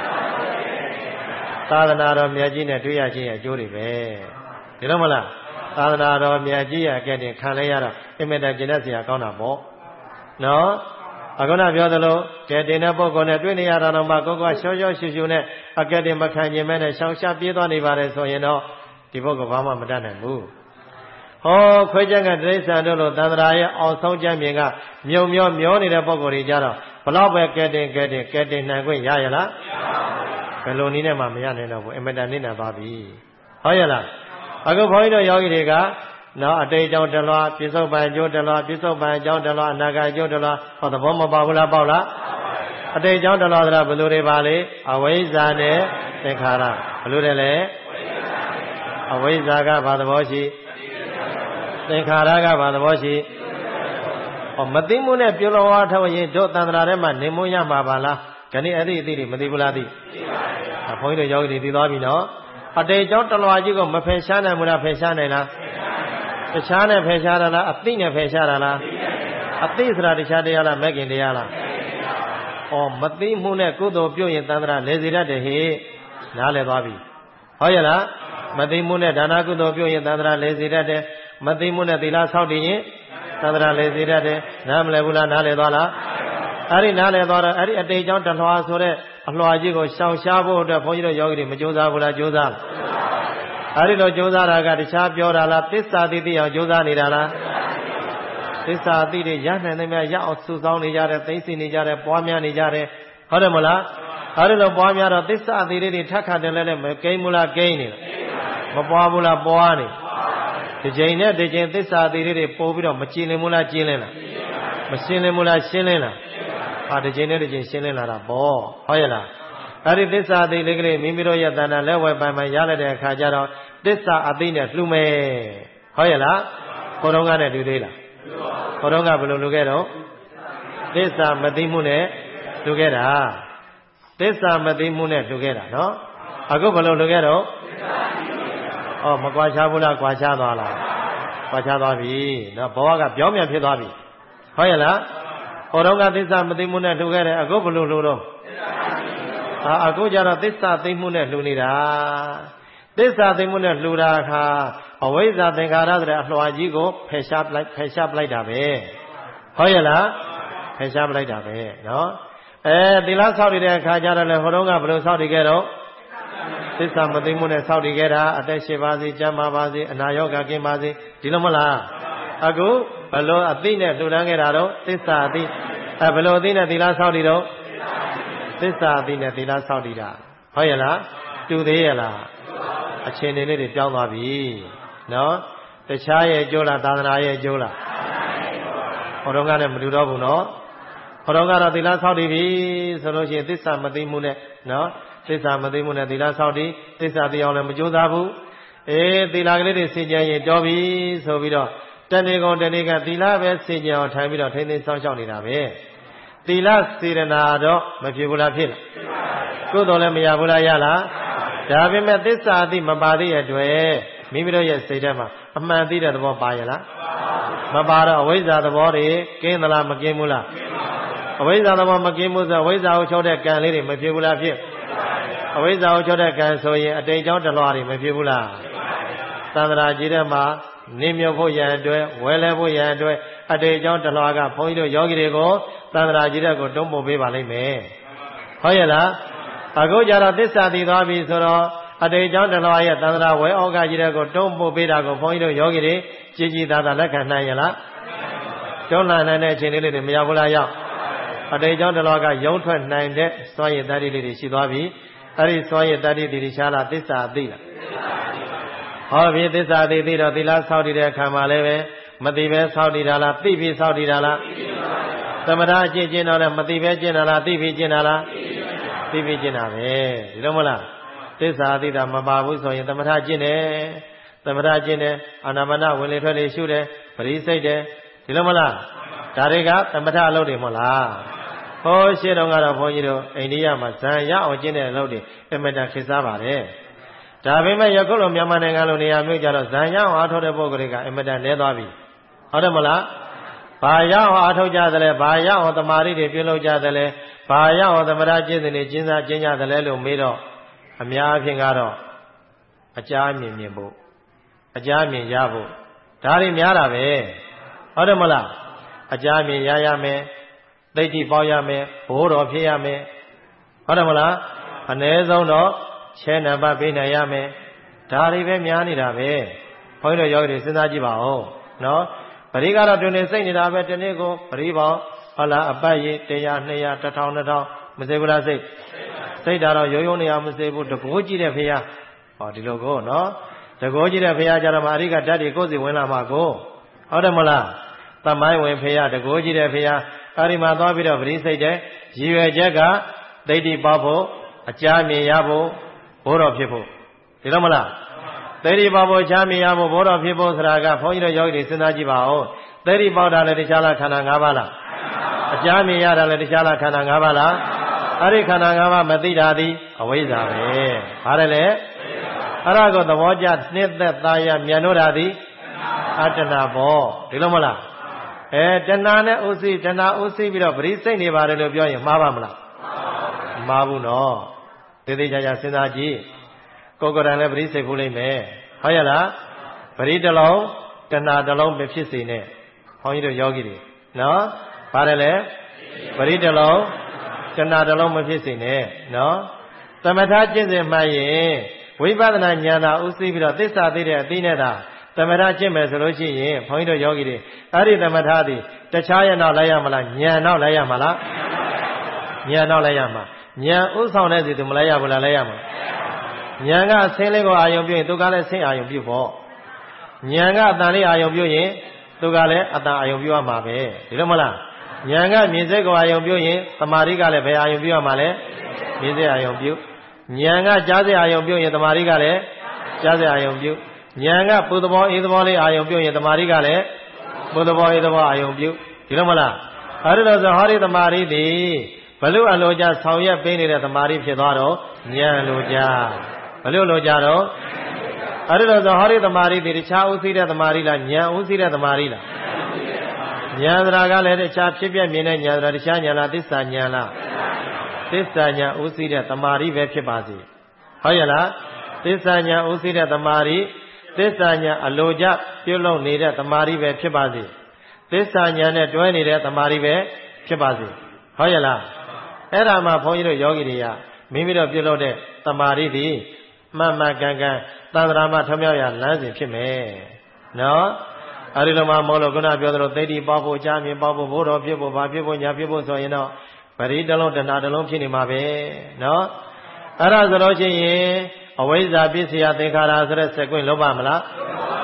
သာသနာတော်မြတ်ကြီးနဲ့တွေ့ရခြင်းရဲ့အကျိုးတွေပဲဒီလိုမလားသာသနာတော်မြတ်ကြီးရဲ့အကဲတင်ခံလဲရတော့အင်မတန်ကျင့်တတ်စရာကောင်းတာပေါ့နော်အခုနပြောသလိုကဲတင်တဲ့ပုဂ္ဂိုလ်နဲ့တွေ့နေရတာတော့မှကိုယ်ကရှောရှောရှုရှုနဲ့အကဲတင်မခံခြင်းမဲ့နဲ့ရှောင်ရှားပြေးသွားနေပါတယ်ဆိုရင်တော့ဒီပုဂ္ဂိုလ်ဘာမှမတတ်နိုင်ဘူးဟောခွဲခြားကတိရစ္ဆာန်တို့လိုသန္တရာရဲ့အောင်ဆုံးကျမ်းမြင်ကမြုံမျောနေတဲ့ပုဂ္ဂိုလ်တွေကြတော့ဘလောက်ပဲကဲတင်နိုင်ခွင့်ရရလားဘယ်လိုနည်းနဲ့မှမရနိုင်တော့ဘူးအင်မတန်နစ်နာသွားပြီဟုတ်ရဲ့လားအခုဘုန်းကြီးတို့ယောဂီတွေကနော်အတိတ်ကြောင့်တလွားပြစ္ဆုတ်ပံအကျိုးတလွားပြစ္ဆုတ်ပံအကြောင်းတလွားအနာဂတ်အကျိုးတလွားဟောသဘောမပေါဘူးလားပေါက်လားအတိတ်ကြောင့်တလွားဆိုတာဘယ်လိုတွေပါလဲအဝိဇ္ဇာနဲ့သင်္ခါရဘယ်လိုတယ်လဲအဝိဇ္ဇာကဘာသဘောရှိသင်္ခါရကဘာသဘောရှိမသိမှုနဲ့ပြုလောဝါထဝရင်တို့တန်ត្រာထဲမှာနေမွန်းရမှာပါလားခဏအဲ့ဒီအသိတွေမသိဘူးလားသိဘုန်းကြီးတို့ယောဂီတွေသိသွားပြီနော်အတိတ်ကြောင့်တလွားကြီးကိုမဖယ်ရှားနိုင်ဘူးလားဖယ်ရှားနိုင်လားတခြားနဲ့ဖယ်ရှားတာလားအသိနဲ့ဖယ်ရှားတာလားအသိဆိုတာတခြားတရားလားမဲ့ခင်တရားလားမသိမှုနဲ့ကုသိုလ်ပြုရင်တန်ត្រာလေစီတတ်တယ်ဟေ့နားလည်သွားပြီဟုတ်ရဲ့လားမသိမှုနဲ့ဒါနကုသိုလ်ပြုရင်တန်ត្រာလေစီတတ်တယ်မသိမှုနဲ့သီလဆောက်တည်ရင်သန္တရာလေစီတတ်တယ်နားမလည်ဘူးလားနားလည်သွားလားအဲ့ဒီနားလည်သွားတော့အဲ့ဒီအတိတ်ကြောင့်တလွှာဆိုတဲ့အလွှာကြီးကိုရှောင်ရှားဖို့အတွက်ဘုန်းကြီးတို့ယောဂီတွေမကြိုးစားဘူးလားကြိုးစားအဲ့ဒီလိုကြိုးစားတာကတခြားပြောတာလားသစ္စာသိအောင်ကြိုးစားနေတာလားသစ္စာသိတွေရနိုင်တယ်များရအောင်စုဆောင်းနေကြတယ်သိသိနေကြတယ်ပွားများနေကြတယ်ဟုတ်တယ်မလားအဲ့ဒီလိုပွားများတော့သစ္စာသိတွေထပ်ခါတယ်လည်းမကိန်းဘူးလားကိန်းနေလားမပွားဘူးလားပွားနေဒီချိန်နဲ့ဒီချိန်သစ္စာသိတွေပို့ပြီးတော့မကျင်လင်ဘူးလားကျင်လင်လားမရှင်းလင်ဘူးလားရှင်းလင်းလားဒီချိန်နဲ့ဒီချိန်ရှင်းလင်းလာတာပေါ့ဟုတ်ရဲ့လားအဲ့ဒီသစ္စာသိလေးကလေးမိမိတို့ရဲ့တဏ္ဍာလက်ဝဲပိုင်ပိုင်ရလိုက်တဲ့အခါကျတော့သစ္စာအသိနဲ့လှူမယ်ဟုတ်ရဲ့လားခေါတော်ကနဲ့တူသေးလားခေါတော်ကဘယ်လိုလှူခဲ့တော့သစ္စာမသိမှုနဲ့လှူခဲ့တာသစ္စာမသိမှုနဲ့လှူခဲ့တာနော်အခုဘယ်လိုလှူခဲ့တော့မကွာခြားဘူးလားကွာခြားသွားလားကွာခြားသွားပြီနော်ဘဝကပြောင်းပြန်ဖြစ်သွားပြီဟုတ်ရဲ့လားခေါတော်ကသစ္စာမသိမှုနဲ့လှူခဲ့တယ်အခုဘယ်လိုလှူတော့အခုကျတော့သစ္စာသိမှုနဲ့လှူနေတာသစ္စာသိမှုနဲ့လှူတာခါအဝိဇ္ဇာသင်္ခါရဆိုတဲ့အလွှာကြီးကိုဖယ်ရှားပလိုက်တာပဲဟုတ်ရဲ့လားဖယ်ရှားပလိုက်တာပဲနော်သီလဆောက်တည်တဲ့အခါကျတော့လေဟိုတုန်းကဘယ်လိုဆောက်တည်ခဲ့တော့သစ္စာမသိမှုနဲ့ဆောက်တည်ခဲ့တာအသက်ရှိပါစေကျန်းမာပါစေအနာရောဂါကင်းပါစေဒီလိုမလားအခုဘယ်လိုအသိနဲ့လှူဒန်းခဲ့တာတော့သစ္စာအသိဘယ်လိုအသိနဲ့သီလဆောက်တည်တော့သစ္စာအသိနဲ့သီလဆောက်တည်တာဟုတ်ရဲ့လားတူသေးရဲ့လားအချင်းလေးတွေပြောင်းသွားပြီနော်တခြားရဲ့အကျိုးလားသာသနာရဲ့အကျိုးလားဟောတော်ကလည်းမတူတော့ဘူးနော်ဟောတော်ကတော့သီလဆောက်တည်ပြီဆိုလို့ရှိရင်သစ္စာမသိမှုနဲ့နော်သစ္စာမသိမှုနဲ့သီလဆောက်တည်သစ္စာသိအောင်လည်းမကြိုးစားဘူးသီလကလေးတွေစင်ကြယ်ရင်တော်ပြီဆိုပြီးတော့တဏှိတဏှိကသီလပဲစင်ကြယ်အောင်ထိုင်ပြီးတော့ထိမ့်သိမ်းဆောင်းရှောက်နေတာပဲသီလစေရနာတော့မဖြစ်ဘူးလားဖြစ်လားကိုယ်တော်လည်းမရဘူးလားရလားဒါပေမဲ့သစ္စာအသိမပါသေးတဲ့အတွက်မိမိတို့ရဲ့စိတ်ထဲမှာအမှန်သိတဲ့သဘောပါရဲ့လားမပါတော့အဝိဇ္ဇာသဘောတွေကင်းသလားမကင်းဘူးလားအဝိဇ္ဇာသဘောမကင်းဘူးဆိုအဝိဇ္ဇာကိုချုပ်တဲ့ကံလေးတွေမဖြစ်ဘူးလားဖြစ်အဝိဇ္ဇာကိုချုပ်တဲ့ကံဆိုရင်အတိတ်ကြောင့်တလွားတွေမဖြစ်ဘူးလားသန္တရာကြီးထဲမှာနေမြုပ်ဖို့ရန်အတွက်ဝဲလဲဖို့ရန်အတွက်အတိတ်ကြောင့်တလွားကဘုန်းကြီးတို့ယောဂီတွေကိုသန္တရာကြီးတဲ့ကိုတွန်းပို့ပေးပါလိမ့်မယ်ဟုတ်ရဲ့လားအခုကြတော့သစ္စာသိသွားပြီဆိုတော့အတိတ်ကြောင့်တလွားရဲ့သန္တရာဝဲဩဃကြီးတဲ့ကိုတွန်းပို့ပေးတာကိုဘုန်းကြီးတို့ယောဂီတွေကြည်ကြည်သာသာလက်ခံနိုင်ရဲ့လားတွန်းလာနိုင်တဲ့အချိန်လေးတွေမရဘူးလားရောက်အတိတ်ကြောင့်တလွားကယုံထွက်နိုင်တဲ့စွမ်းရည်တတ္တိလေးတွေရှိသွားပြီအဲ့ဒီစွမ်းရည်တတ္တိတွေရှားလာသစ္စာသိလားဟောပြီသစ္စာသိတော့သီလဆောက်တည်တဲ့အခါမှာလည်းပဲမသိပဲဆောက်တည်တာလားသိပြီးဆောက်တည်တာလားသမထအကျင့်ကျင့်တော့လည်းမသိပဲကျင့်တာလားသိပြီးကျင့်တာလားသိပြီးကျင့်တာပဲဒီလိုမလားသစ္စာသိတာမပါဘူးဆိုရင်သမထကျင့်တယ်သမထကျင့်တယ်အာနာပါနဝင်လေထွက်လေရှုတယ်ပရိစိတ်တယ်ဒီလိုမလားဒါတွေကသမထအလုပ်တွေမဟုတ်လားဟောရှင်းတော့ကတော့ဘုန်းကြီးတို့အိန္ဒိယမှာဇံရအောင်ကျင့်တဲ့အလုပ်တွေအမတန်ခေတ်စားပါတယ်ဒါပေမဲ့ယခုလိုမြန်မာနိုင်ငံလိုနေရာမျိုးကြတော့ဇံရအောင်အားထုတ်တဲ့ပုဂ္ဂိုလ်တွေကအမတန်နည်းသွားပြီဟုတ်တယ်မလားဘာရအောင်အားထုတ်ကြသလဲဘာရအောင်တမာရီတွေပြုလုပ်ကြသလဲဘာရအောင်သမထကျင့်တွေကျင့်စားကျင့်ကြသလဲလို့မေးတော့အများအဖြစ်ကတော့အကြားမြင်မြင်ဖို့အကြားမြင်ရဖို့ဒါတွေများတာပဲဟုတ်တယ်မလားအကြားမြင်ရရမယ်သိတိပေါက်ရမယ်ဘိုးတော်ဖြစ်ရမယ်ဟုတ်တယ်မလားအ ਨੇ ဆုံးတော့ချဲနံပါတ်ပေးနိုင်ရမယ်ဒါတွေပဲများနေတာပဲဘုန်းကြီးတို့ယောဂီတွေစဉ်းစားကြည့်ပါဦးနော်ပရိကတော့တွင်နေစိတ်နေတာပဲဒီနေ့ကိုပရိပေါဟုတ်လားအပတ်ရေး100 200 1000 2000မစိဘူးလားစိတ်ဓာတ်တော့ရိုးနေအောင်မစိဘူးတကိုးကြည့်တဲ့ဖေဟာဟောဒီလိုကိုနော်တကိုးကြည့်တဲ့ဖေဟာကြတော့မှအရိကဓာတ်တွေကိုယ်စီဝင်လာမှာကိုဟုတ်တယ်မလားသမိုင်းဝင်ဖေဟာတကိုးကြည့်တဲ့ဖေဟာအဲဒီမှာသွားပြီးတော့ပရိစိတ်တဲ့ရည်ရွယ်ချက်ကဒိဋ္ဌိပေါက်ဖို့အကြားမြင်ရဖို့ဘိုးတော်ဖြစ်ဖို့ဒီလိုမလားဒိဋ္ဌိပေါက်ဖို့ကြားမြင်ရဖို့ဘိုးတော်ဖြစ်ဖို့ဆိုတာကဘုန်းကြီးတို့ယောဂီတွေစဉ်းစားကြည့်ပါဦးဒိဋ္ဌိပေါက်တာလည်းတရားလားခန္ဓာ၅ပါးလားအကြားမြင်ရတာလည်းတရားလားခန္ဓာ၅ပါးလားအဲ့ဒီခန္ဓာ၅ပါးမသိတာသည်အဝိဇ္ဇာပဲဘာလဲလဲအဲ့ဒါကိုသဘောကျနှစ်သက်သားရမြန်လို့တာသည်အတ္တနာဘောဒီလိုမလားတဏှာနဲ့ဥသိတဏှာဥသိပြီးတော့ပရိစိတ်နေပါတယ်လို့ပြောရင်မှားပါမလားမမှားဘူးနော်သေသေးချာချာစဉ်းစားကြည့်ကိုယ်ကိုယ်တိုင်လည်းပရိစိတ်ဖို့လိမ့်မယ်ဟုတ်ရလားပရိတလုံးတဏှာတလုံးမဖြစ်စေနဲ့ဘုန်းကြီးတို့ယောဂီတွေနော်ပါတယ်လေပရိတလုံးတဏှာတလုံးမဖြစ်စေနဲ့နော်သမထကျင့်စဉ်မှရင်ဝိပဿနာဉာဏ်သာဥသိပြီးတော့သစ္စာသိတဲ့အသိနဲ့သာသမထကျင့်မယ်ဆိုလို့ရှိရင်ဘုန်းကြီးတို့ယောဂီတွေအဲ့ဒီသမထသည်တခြားရနောက်လိုက်ရမလားဉာဏ်နောက်လိုက်ရမလားဉာဏ်နောက်လိုက်ရမှာဉာဏ်ဥဆောင်တဲ့စီသူမလိုက်ရဘူးလားလိုက်ရမှာဉာဏ်ကအဆင်းလေးကိုအာယုံပြုရင်သူကလည်းဆင်းအာယုံပြုဖို့ဉာဏ်ကအတန်လေးအာယုံပြုရင်သူကလည်းအတန်အာယုံပြုရမှာပဲဒီလိုမလားဉာဏ်ကမြင်စိတ်ကိုအာယုံပြုရင်သမာဓိကလည်းဘယ်အာယုံပြုရမှာလဲမြင်စိတ်အာယုံပြုဉာဏ်ကကြားစိတ်အာယုံပြုရင်သမာဓိကလည်းကြားစိတ်အာယုံပြုဉာဏ်ကပုသဘောအေးသဘောလေးအာယုံပြုရင်သမာဓိကလည်းပုသဘောအေးသဘောအာယုံပြုဒီလိုမလားအဲဒီလိုဆိုဟောဒီသမာဓိသည်ဘလို့အလိုကြဆောင်ရွက်ပေးနေတဲ့သမာဓိဖြစ်သွားတော့ဉာဏ်လိုကြဘလို့လိုကြတော့အဲဒီလိုဆိုဟောဒီသမာဓိသည်တခြားဥသိတဲ့သမာဓိလားဉာဏ်ဥသိတဲ့သမာဓိလားဉာဏ်သရာကလည်းတခြားဖြစ်ပြမြင်တဲ့ဉာဏ်သရာတခြားဉာဏ်လားသစ္စာဉာဏ်လားသစ္စာဉာဏ်ဥသိတဲ့သမာဓိပဲဖြစ်ပါစေဟုတ်ရဲ့လားသစ္စာဉာဏ်ဥသိတဲ့သမာဓိသစ္စာဉာဏ်အလိုကြပြုလုပ်နေတဲ့သမာဓိပဲဖြစ်ပါစေသစ္စာဉာဏ်နဲ့တွဲနေတဲ့သမာဓိပဲဖြစ်ပါစေဟုတ်ရဲ့လားအဲ့ဒါမှဘုန်းကြီးတို့ယောဂီတွေကမိမိတို့ပြုလုပ်တဲ့သမာဓိသည်မှန်မှန်ကန်ကန်သံဃာမထမြောက်ရလမ်းစဉ်ဖြစ်မယ်နော်အဲဒီလိုမှမောလို့ခုနပြောသလိုသိတိပေါဖို့ကြားမြင်ပေါဖို့ဘိုးတော်ဖြစ်ဖို့ဘာဖြစ်ဖို့ညာဖြစ်ဖို့ဆိုရင်တော့ပရိတလုံးတဏှာတလုံးဖြစ်နေမှာပဲနော်အဲ့ဒါဆိုလို့ရှိရင်အဝိဇ္ဇာပစ္စယသင်္ခါရဆိုတဲ့စက်ကွင်းလုံးပါမလား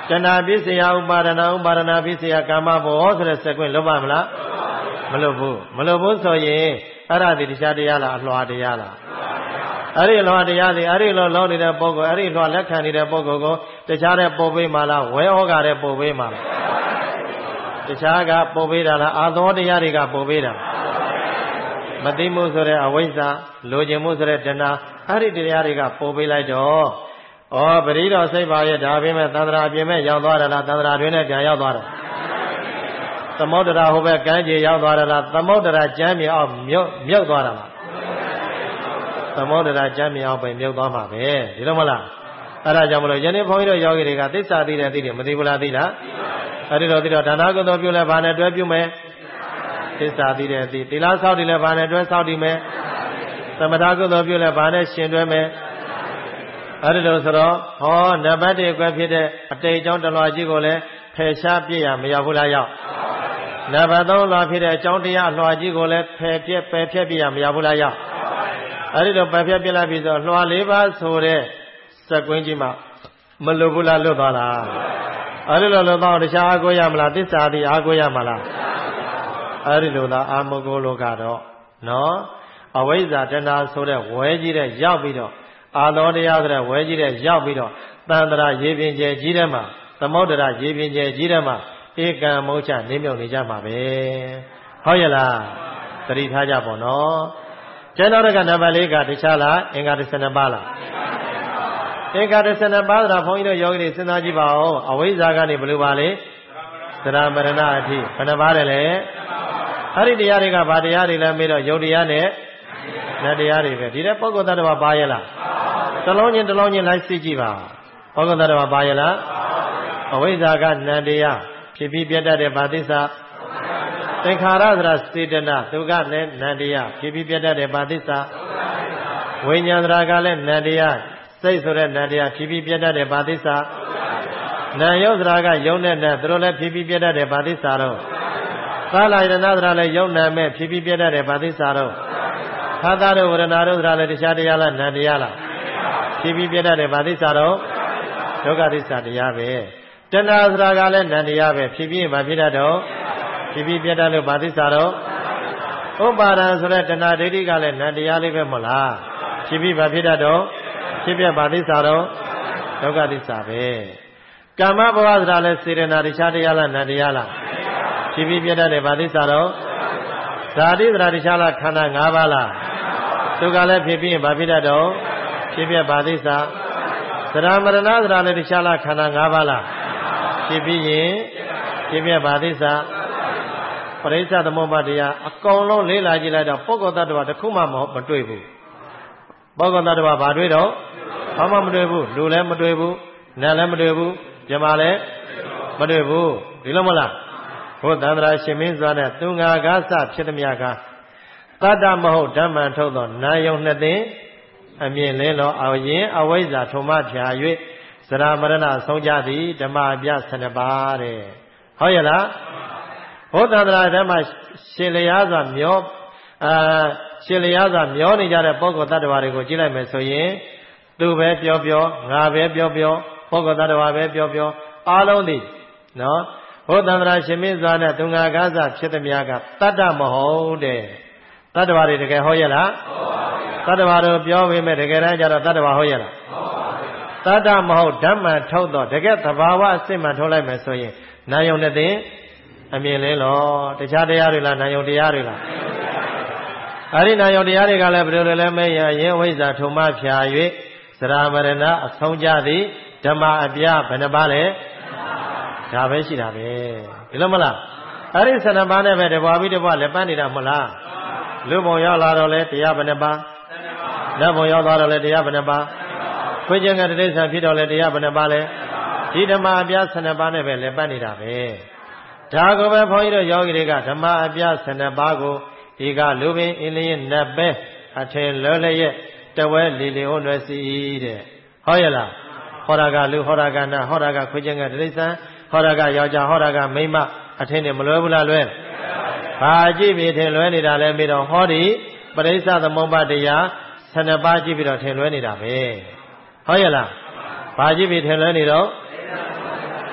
တဏှာပစ္စယဥပါဒနာပစ္စယကာမဘောဆိုတဲ့စက်ကွင်းလွတ်ပါမလားမလွတ်ဘူးဆိုရင်အဲ့ဒါဒီတရားတရားလားအလွှာတရားလားအဲ့ဒီအလွှာတရားတွေအဲ့ဒီလိုလုံးနေတဲ့ပုဂ္ဂိုလ်အဲ့ဒီလွှာလက်ခံနေတဲ့ပုဂ္ဂိုလ်ကိုတခြားတဲ့ပို့ပေးမှလားဝဲဩဃတဲ့ပို့ပေးမှလားတခြားကပို့ပေးတာလားအာသောတရားတွေကပို့ပေးတာမသိမှုဆိုတဲ့အဝိဇ္ဇာလိုချင်မှုဆိုတဲ့တဏှာအဲ့ဒီတရားတွေကပို့ပေးလိုက်တော့ပရိတော်စိတ်ပါရဲ့ဒါပေမဲ့သန္တရာအပြင်မဲ့ရောက်သွားတယ်လားသန္တရာတွင်နဲ့ပြန်ရောက်သွားတယ်သမုဒ္ဒရာဟိုဘက်ကမ်းခြေရောက်သွားတယ်လားသမုဒ္ဒရာကျမ်းမြေအောင်မြုပ်သွားတာလားသမုဒ္ဒရာကျမ်းမြေအောင်ပဲမြုပ်သွားမှာပဲဒီလိုမလားအဲ့ဒါကြောင့်မလို့ယနေ့ဘုန်းကြီးတို့ယောဂီတွေကသစ္စာသိတယ်သိတယ်မသိဘူးလားသိလားအဲ့ဒီတော့သိတော့ဒါနကုသိုလ်ပြုလဲဘာနဲ့တွဲပြုမယ်သစ္စာသိတယ်သိသီလဆောက်တည်လဲဘာနဲ့တွဲဆောက်တည်မယ်သမထကုသိုလ်ပြုလဲဘာနဲ့ရှင်တွဲမယ်အဲ့ဒီလိုဆိုတော့နံပါတ်1ကွယ်ဖြစ်တဲ့အတိတ်အကြောင်းတလွှာကြီးကိုလည်းဖယ်ရှားပြည့်ရမရောက်ဘူးလားရောက်နံပါတ်3လွှာဖြစ်တဲ့အကြောင်းတရားအလွှာကြီးကိုလည်းပယ်ဖြတ်ပြည့်ရမရောက်ဘူးလားရောက်အဲ့ဒီလိုပယ်ဖြတ်ပြစ်လိုက်ပြီဆိုလွှာ4ပါးဆိုတဲ့စက်ကွင်းကြီးမှာမလွတ်ဘူးလားလွတ်သွားလားအဲ့ဒီလိုလွတ်သွားတခြားအားကိုးရမလားသစ္စာတိအားကိုးရမလားအဲ့ဒီလိုသာအာမကိုလို့ကတော့နော်အဝိဇ္ဇာတဏှာဆိုတဲ့ဝဲကြီးတဲ့ရောက်ပြီးတော့အာသောတရားဆိုတဲ့ဝဲကြီးတဲ့ရောက်ပြီးတော့တန်ត្រာရေပြင်ကျဲကြီးတဲ့မှာသမုဒ္ဒရာရေပြင်ကျဲကြီးတဲ့မှာဧကံမုတ်ချနေမြုပ်နေကြမှာပဲဟုတ်ရဲ့လားသတိထားကြပါတော့ကျန်တော့ကနံပါတ်4ကတခြားလားအင်္ဂါ12ပါးလားအင်္ဂါ12ပါးဆိုတာဘုန်းကြီးတို့ယောဂီတွေစဉ်းစားကြည့်ပါဦးအဝိဇ္ဇာကနေဘယ်လိုပါလဲသရမရဏအထိဘယ်နှပါးတယ်လဲအဲ့ဒီတရားတွေကဘာတရားတွေလဲမေးတော့ယုတ်တရားနဲ့နတ်တရားတွေပဲဒီတဲ့ပုဂ္ဂိုလ်သတ္တဝါပါရဲ့လားတစ်လုံးချင်းလိုက်စစ်ကြည့်ပါပုဂ္ဂိုလ်သတ္တဝါပါရဲ့လားအဝိဇ္ဇာကနတ်တရားဖြစ်ပြီးပြတ်တတ်တဲ့ဗာသစ္စာသင်္ခါရဆိုတာစေတနာသူကလည်းနတ်တရားဖြစ်ပြီးပြတ်တတ်တဲ့ဗာသစ္စာဝိညာဏကလည်းနတ်တရားစိတ်ဆိုတဲ့နတ်တရားဖြစ်ပြီးပြတ်တတ်တဲ့ဗာသစ္စာနာယုတ်ဆိုတာကယုံတဲ့နတ်သူတို့လည်းဖြစ်ပြီးပြတ်တတ်တဲ့ဗာသစ္စာတော့သာလယတနာဆိုတာလည်းယုံနာမဲ့ဖြစ်ပြီးပြတ်တတ်တဲ့ဗာသစ္စာတော့သာသတို့ဝရဏတို့ဆိုတာလည်းတရားတရားလားနတ်တရားလားဖြစ်ပြီးပြတ်တတ်တဲ့ဗာသစ္စာတော့ဒုက္ခသစ္စာတရားပဲတဏှာဆိုတာကလည်းနတ်တရားပဲဖြစ်ပြီးဗာဖြစ်တတ်တော့ဖြစ်ပြီးပြတ်တတ်လို့ဗာသစ္စာတော့ဥပါဒံဆိုတဲ့တဏှာဒိဋ္ဌိကလည်းနတ်တရားလေးပဲမဟုတ်လားဖြစ်ပြီးဗာဖြစ်တတ်တော့ဖြစ်ပြဗာသစ္စာတော့ဒုက္ခသစ္စာပဲကာမဘဝဆိုတာလည်းစေရနာတရားတရားလားနတ်တရားလားဖြစ်ပြီးပြတ်တတ်တဲ့ဗာသစ္စာတော့ဇာတိဆိုတာတရားလားခန္ဓာ5ပါးလားသူကလည်းဖြစ်ပြီးဗာဖြစ်တတ်တော့ဖြစ်ပြဗာသစ္စာသရမရဏဆိုတာလည်းတရားလားခန္ဓာ5ပါးလားဖြစ်ပြီးရင်ဖြစ်ပြဗာသစ္စာပရိစ္ဆသမုပ္ပါဒတရားအကုန်လုံးလေးလာကြည့်လိုက်တော့ပုဂ္ဂိုလ်တ attva တစ်ခုမှမတွေ့ဘူးပုဂ္ဂိုလ်တ attva ဘာတွေ့တော့ဘာမှမတွေ့ဘူးလူလည်းမတွေ့ဘူးနတ်လည်းမတွေ့ဘူးပြမလည်းမတွေ့ဘူးဒီလိုမလားဘုသန္တရာရှင်မင်းစွာနဲ့သူငါကားစဖြစ်သည်များကတတ္တမဟုတ်ဓမ္မံထုတ်သောနာယုံနှစ်သိင်အမြင်လင်းလောအရင်အဝိဇ္ဇာထုံမဖြာ၍သရမရဏဆုံးကြသည်ဓမ္မအပြ12ပါးတဲ့ဟုတ်ရဲ့လားဘုသန္တရာဓမ္မရှင်လျားစွာမျောရှင်လျားစွာမျောနေကြတဲ့ပုဂ္ဂိုလ်တ attva တွေကိုကြည့်လိုက်မယ်ဆိုရင်သူပဲပြောငါပဲပြောပုဂ္ဂိုလ်တ attva ပဲပြောအားလုံးသည်နော်ဘုသန္တရာရှင်မင်းစွာနဲ့သူငါကားစဖြစ်သည်များကတတ္တမဟုတ်တဲ့တ attva တွေတကယ်ဟုတ်ရဲ့လားတ attva တို့ပြောပေမဲ့တကယ်တမ်းကျတော့တ attva ဟုတ်ရဲ့လားတတ္တမဟုတ်ဓမ္မံထုတ်တော့တကယ်သဘာဝအစစ်မှန်ထုတ်လိုက်မယ်ဆိုရင်နာယုံနဲ့သိအမြင်လင်းလောတရားတရားတွေလားနာယုံတရားတွေလားအဲ့ဒီနာယုံတရားတွေကလည်းဘယ်လိုလဲမဲရရင်ဝိဇ္ဇာထုံမဖြာ၍သရမရဏအဆုံးကြသည်ဓမ္မအပြဘယ်နှပါလဲဒါပဲရှိတာပဲဒီလိုမလားအဲ့ဒီ12ပါးနဲ့ပဲတပွားပြီးတပွားလက်ပန်းနေတာမဟုတ်လားလူဘုံရောက်လာတော့လဲတရားဘယ်နှပါနတ်ဘုံရောက်သွားတော့လဲတရားဘယ်နှပါခွေးကျင်ကတိဋ္ဌာန်ဖြစ်တော့လဲတရားဘယ်နှပါလဲဒီဓမ္မအပြ12ပါးနဲ့ပဲလက်ပန်းနေတာပဲဒါကိုပဲဘုန်းကြီးတို့ယောဂီတွေကဓမ္မအပြ12ပါးကိုဒီကလူပင်အင်းလျင်နတ်ပဲအထင်လောလျက်တဝဲလီလီဟိုနွယ်စီတဲ့ဟုတ်ရဲ့လားဟောတာကလူဟောတာကနတ်ဟောတာကခွေးကျင်ကတိဋ္ဌာန်ဟောတာကယောက်ျားဟောတာကမိန်းမအထင်နဲ့မလွဲဘူးလားလွဲဘာကြည့်ပြီးထင်လွဲနေတာလဲပြီးတော့ဟောဒီပရိစ္ဆသမုပ္ပါတရား12ပါးကြည့်ပြီးတော့ထင်လွဲနေတာပဲဟုတ်ရဲ့လားဘာကြည့်ပြီးထင်လွဲနေတော့ပ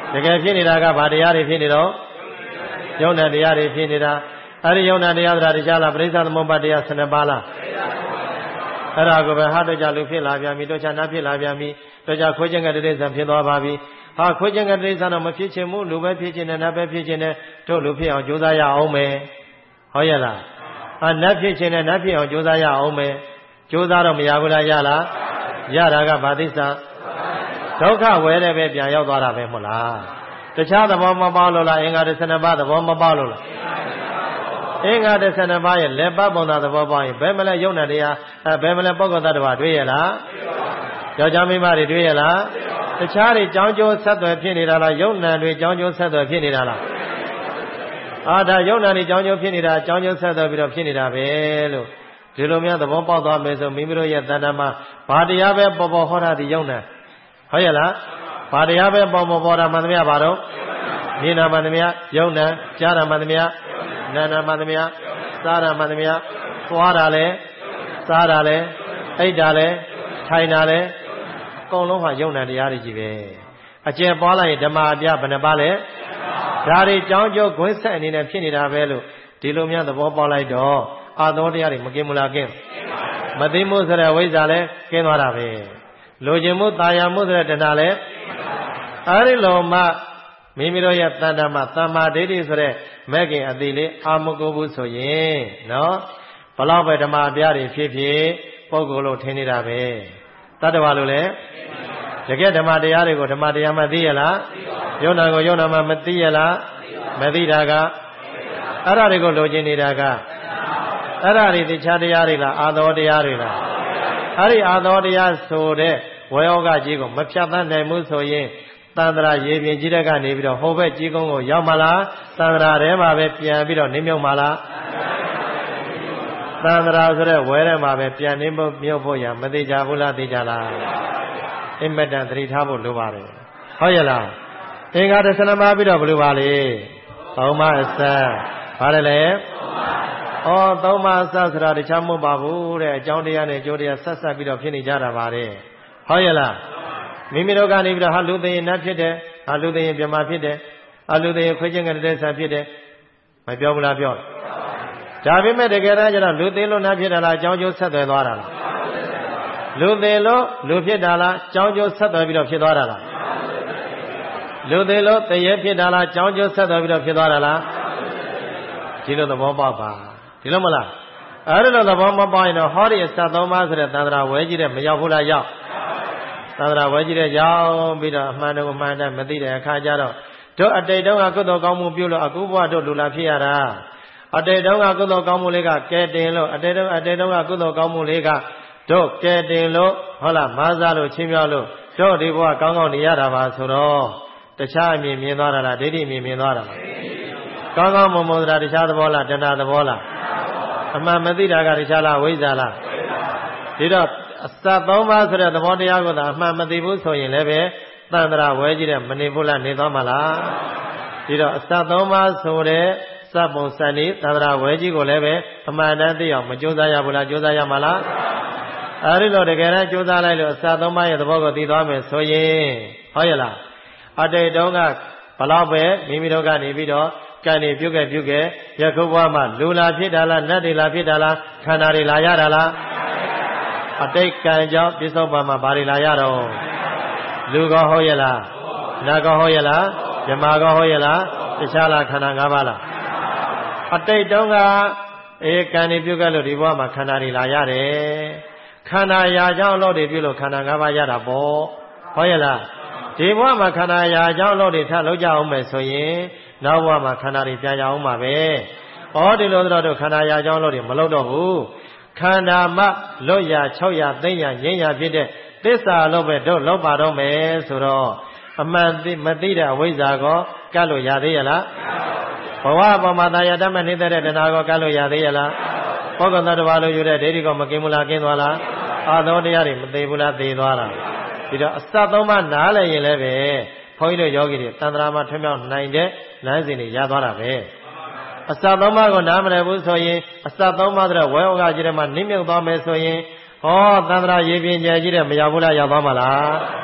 တကယ်ဖြစ်နေတာကဘာတရားတွေဖြစ်နေတော့ယုံနာတရားတွေဖြစ်နေတာအဲ့ဒီယုံနာတရားဆိုတာတရားလားပရိစ္ဆေသမုပ္ပါတရား12ပါးလားအဲ့ဒါကိုပဲဟာတော့ကြလူဖြစ်လာပြန်ပြီတော့ချာနာဖြစ်လာပြန်ပြီတော့ချာခွေးခြင်းကတိရစ္ဆာန်ဖြစ်သွားပါပြီဟာခွေးခြင်းကတိရစ္ဆာန်တော့မဖြစ်ချင်ဘူးလူပဲဖြစ်ချင်တယ်နတ်ပဲဖြစ်ချင်တယ်တို့လူဖြစ်အောင်ကြိုးစားရအောင်မယ်ဟုတ်ရဲ့လားနတ်ဖြစ်ချင်တယ်နတ်ဖြစ်အောင်ကြိုးစားရအောင်မယ်ကြိုးစားတော့မရဘူးလားရလားရတာကဘာသစ္စာဒုက္ခဝဲတဲ့ပဲပြန်ရောက်သွားတာပဲမဟုတ်လားတခြားသဘောမပေါက်လို့လားအင်္ဂါ12ပါးသဘောမပေါက်လို့လားအင်္ဂါ12ပါးရဲ့လက်ပတ်ပုံသာသဘောပေါက်ရင်ဘယ်မလဲယုံနာတရားဘယ်မလဲပုဂ္ဂိုလ်သတ္တဝါတွေ့ရလားယောက်ျားမိန်းမတွေတွေ့ရလားတခြားတွေကြောင်းကျိုးဆက်သွယ်ဖြစ်နေတာလားယုံနာတွေကြောင်းကျိုးဆက်သွယ်ဖြစ်နေတာလားဒါယုံနာတွေကြောင်းကျိုးဖြစ်နေတာကြောင်းကျိုးဆက်သွယ်ပြီးတော့ဖြစ်နေတာပဲလို့ဒီလိုများသဘောပေါက်သွားမယ်ဆိုမိမိတို့ရဲ့တဏ္ဍာမှာဘာတရားပဲပေါ်ပေါ်ဟောတာဒီယုံနာဟုတ်ရဲ့လားဘာတရားပဲပေါ်ပေါ်တာမှန်သမျှဘာတော့မြင်တာမှန်သမျှယုံနာကြားတာမှန်သမျှနာနာမှန်သမျှစားတာမှန်သမျှသွားတာလဲစားတာလဲအိတ်တာလဲထိုင်တာလဲအကုန်လုံးဟာယုံနာတရားတွေကြီးပဲအကျယ်ပွားလိုက်ရင်ဓမ္မအပြဘယ်နှပါလဲဒါတွေကြောင်းကျိုးခွင့်ဆက်အနေနဲ့ဖြစ်နေတာပဲလို့ဒီလိုများသဘောပေါက်လိုက်တော့အာသောတရားတွေမကင်းမလားကင်းမသိမှုဆိုတဲ့ဝိဇ္ဇာလဲကင်းသွားတာပဲလိုချင်မှုတာယာမှုဆိုတဲ့တဏှာလဲအဲဒီလိုမှမိမိတို့ရဲ့တဏ္ဍာမှာသမ္မာဒိဋ္ဌိဆိုတဲ့မဲ့ခင်အတိလေးအာမကိုဘူးဆိုရင်နော်ဘလောက်ပဲဓမ္မအပြားတွေဖြစ်ဖြစ်ပုဂ္ဂိုလ်လို့ထင်နေတာပဲတတ္တဝါလို့လဲတကယ်ဓမ္မတရားတွေကိုဓမ္မတရားမှသိရလားယုံနာကိုယုံနာမှမသိရလားမသိတာကအဲ့ဒါတွေကိုလိုချင်နေတာကအဲ့ဒါတွေတခြားတရားတွေလားအာသောတရားတွေလားအဲ့ဒီအာသောတရားဆိုတဲ့ဝေယောဂကြီးကိုမဖြတ်သန်းနိုင်မှုဆိုရင်သန္တရာရေပြင်ကြီးတဲ့ကနေပြီးတော့ဟိုဘက်ကြီးကုန်းကိုရောက်မလားသန္တရာထဲမှာပဲပြန်ပြီးတော့နေမြုပ်မလားသန္တရာဆိုတဲ့ဝဲထဲမှာပဲပြန်နေမြုပ်ဖို့ရမသေးကြဘူးလားသိကြလားအင်မတန်သတိထားဖို့လိုပါတယ်ဟုတ်ရဲ့လားအင်္ဂါ12ပါးပြီးတော့ဘယ်လိုပါလဲသုံးပါးအစဘာလဲလဲသုံးပါးအစဆိုတာတခြားမဟုတ်ပါဘူးတဲ့အကြောင်းတရားနဲ့အကျိုးတရားဆက်ဆက်ပြီးတော့ဖြစ်နေကြတာပါတဲ့ဟုတ်ရဲ့လားမိမိတို့ကနေပြီးတော့ဟာလူသိရင်နတ်ဖြစ်တယ်ဟာလူသိရင်ပြမဖြစ်တယ်ဟာလူသိရင်ခွေးချင်းကတဲ့ဆံဖြစ်တယ်မပြောဘူးလားပြောဒါပေမဲ့တကယ်တမ်းကျတော့လူသိလို့နတ်ဖြစ်တာလားအကြောင်းကျိုးဆက်သွယ်သွားတာလားလူသိလို့လူဖြစ်တာလားအကြောင်းကျိုးဆက်သွယ်ပြီးတော့ဖြစ်သွားတာလားလူသိလို့တရေဖြစ်တာလားအကြောင်းကျိုးဆက်သွယ်ပြီးတော့ဖြစ်သွားတာလားဒီလိုသဘောပေါက်ပါဒီလိုမလားအဲ့ဒါလိုသဘောမပေါက်ရင်တော့ဟောဒီအစသုံးပါးဆိုတဲ့သန္တရာဝဲကြီးတဲ့မရောက်ဘူးလားရောက်သန္တရာဝဲကြီးတဲ့ရောက်ပြီးတော့အမှန်တော့အမှန်တည်းမသိတဲ့အခါကျတော့တို့အတိတ်တုန်းကကုသိုလ်ကောင်းမှုပြုလို့အခုဘဝတို့လူလာဖြစ်ရတာအတိတ်တုန်းကကုသိုလ်ကောင်းမှုလေးကကဲတင်လို့အတိတ်တုန်းကကုသိုလ်ကောင်းမှုလေးကတို့ကဲတင်လို့ဟုတ်လားမားစားလို့ချင်းမြောက်လို့တို့ဒီဘဝကောင်းကောင်းနေရတာပါဆိုတော့တခြားအမြင်မြင်သွားတာလားဒိဋ္ဌိမြင်မြင်သွားတာလားကောင်းကောင်းမွန်မွန်ဆိုတာတခြားသဘောလားတဏှာသဘောလားအမှန်မသိတာကတခြားလားဝိဇ္ဇာလားဒီတော့အစသုံးပါးဆိုတဲ့သဘောတရားကိုသာအမှန်မသိဘူးဆိုရင်လည်းပဲသန္တရာဝဲကြည့်တဲ့မနေဘူးလားနေသွားမှာလားဒီတော့အစသုံးပါးဆိုတဲ့စပ်ပုံစံဤသန္တရာဝဲကြီးကိုလည်းပဲအမှန်တမ်းသိအောင်မကြိုးစားရဘူးလားကြိုးစားရမှာလားအဲဒီလိုတကယ်တမ်းကြိုးစားလိုက်လို့အစသုံးပါးရဲ့သဘောကိုသိသွားမယ်ဆိုရင်ဟုတ်ရဲ့လားအတိတ်တုန်းကဘလောက်ပဲမိမိတို့ကနေပြီးတော့ကံနေပြုတ်ခဲ့ယခုဘဝမှာလူလာဖြစ်တာလားနတ်တွေလာဖြစ်တာလားခန္ဓာတွေလာရတာလားအတိတ်ကံကြောင့်ပြစ္ဆုတ်ပံမှာဘာတွေလာရတော့လူကောဟုတ်ရဲ့လားနတ်ကောဟုတ်ရဲ့လားမြမကောဟုတ်ရဲ့လားတခြားလားခန္ဓာ၅ပါးလားအတိတ်တုန်းကကံနေပြုတ်ခဲ့လို့ဒီဘဝမှာခန္ဓာတွေလာရတယ်ခန္ဓာရာကြောင့်လို့တွေပြုလို့ခန္ဓာ၅ပါးရတာပေါ့ဟုတ်ရဲ့လားဒီဘဝမှာခန္ဓာရာကြောင့်လို့တွေထပ်လောက်ကြအောင်မယ်ဆိုရင်နောက်ဘဝမှာခန္ဓာတွေပြန်ရအောင်ပါပဲဒီလိုတော့ခန္ဓာရာကြောင့်လို့တွေမလောက်တော့ဘူးခန္ဓာမှလွတ်ရ6ရသိရငြိမ်းရဖြစ်တဲ့သစ္စာလို့ပဲတို့လောက်ပါတော့မယ်ဆိုတော့အမှန်မသိတဲ့အဝိဇ္ဇာကိုကတ်လို့ရသေးရလားဘဝပေါ်မှာတာယာတတ်မှနေတဲ့တဏှာကိုကတ်လို့ရသေးရလားပုဂ္ဂိုလ်သတ္တဝါလိုယူတဲ့ဒိဋ္ဌိကိုမကင်းဘူးလားကင်းသွားလားအာသောတရားတွေမသိဘူးလားသိသွားလားဒီတော့အစသုံးပါးနားလည်ရင်လည်းပဲဘုန်းကြီးတို့ယောဂီတွေတန်ត្រာမှာထွံ့မြောက်နိုင်တဲ့လမ်းစဉ်တွေရသွားတာပဲအစသုံးပါးကိုနားမလည်ဘူးဆိုရင်အစသုံးပါးတဲ့ဝဲဩဃကြီးထဲမှာနစ်မြုပ်သွားမယ်ဆိုရင်တန်ត្រာရေပြင်ကျယ်ကြီးတဲ့မရောက်ဘူးလားရောက်သွားမှာလား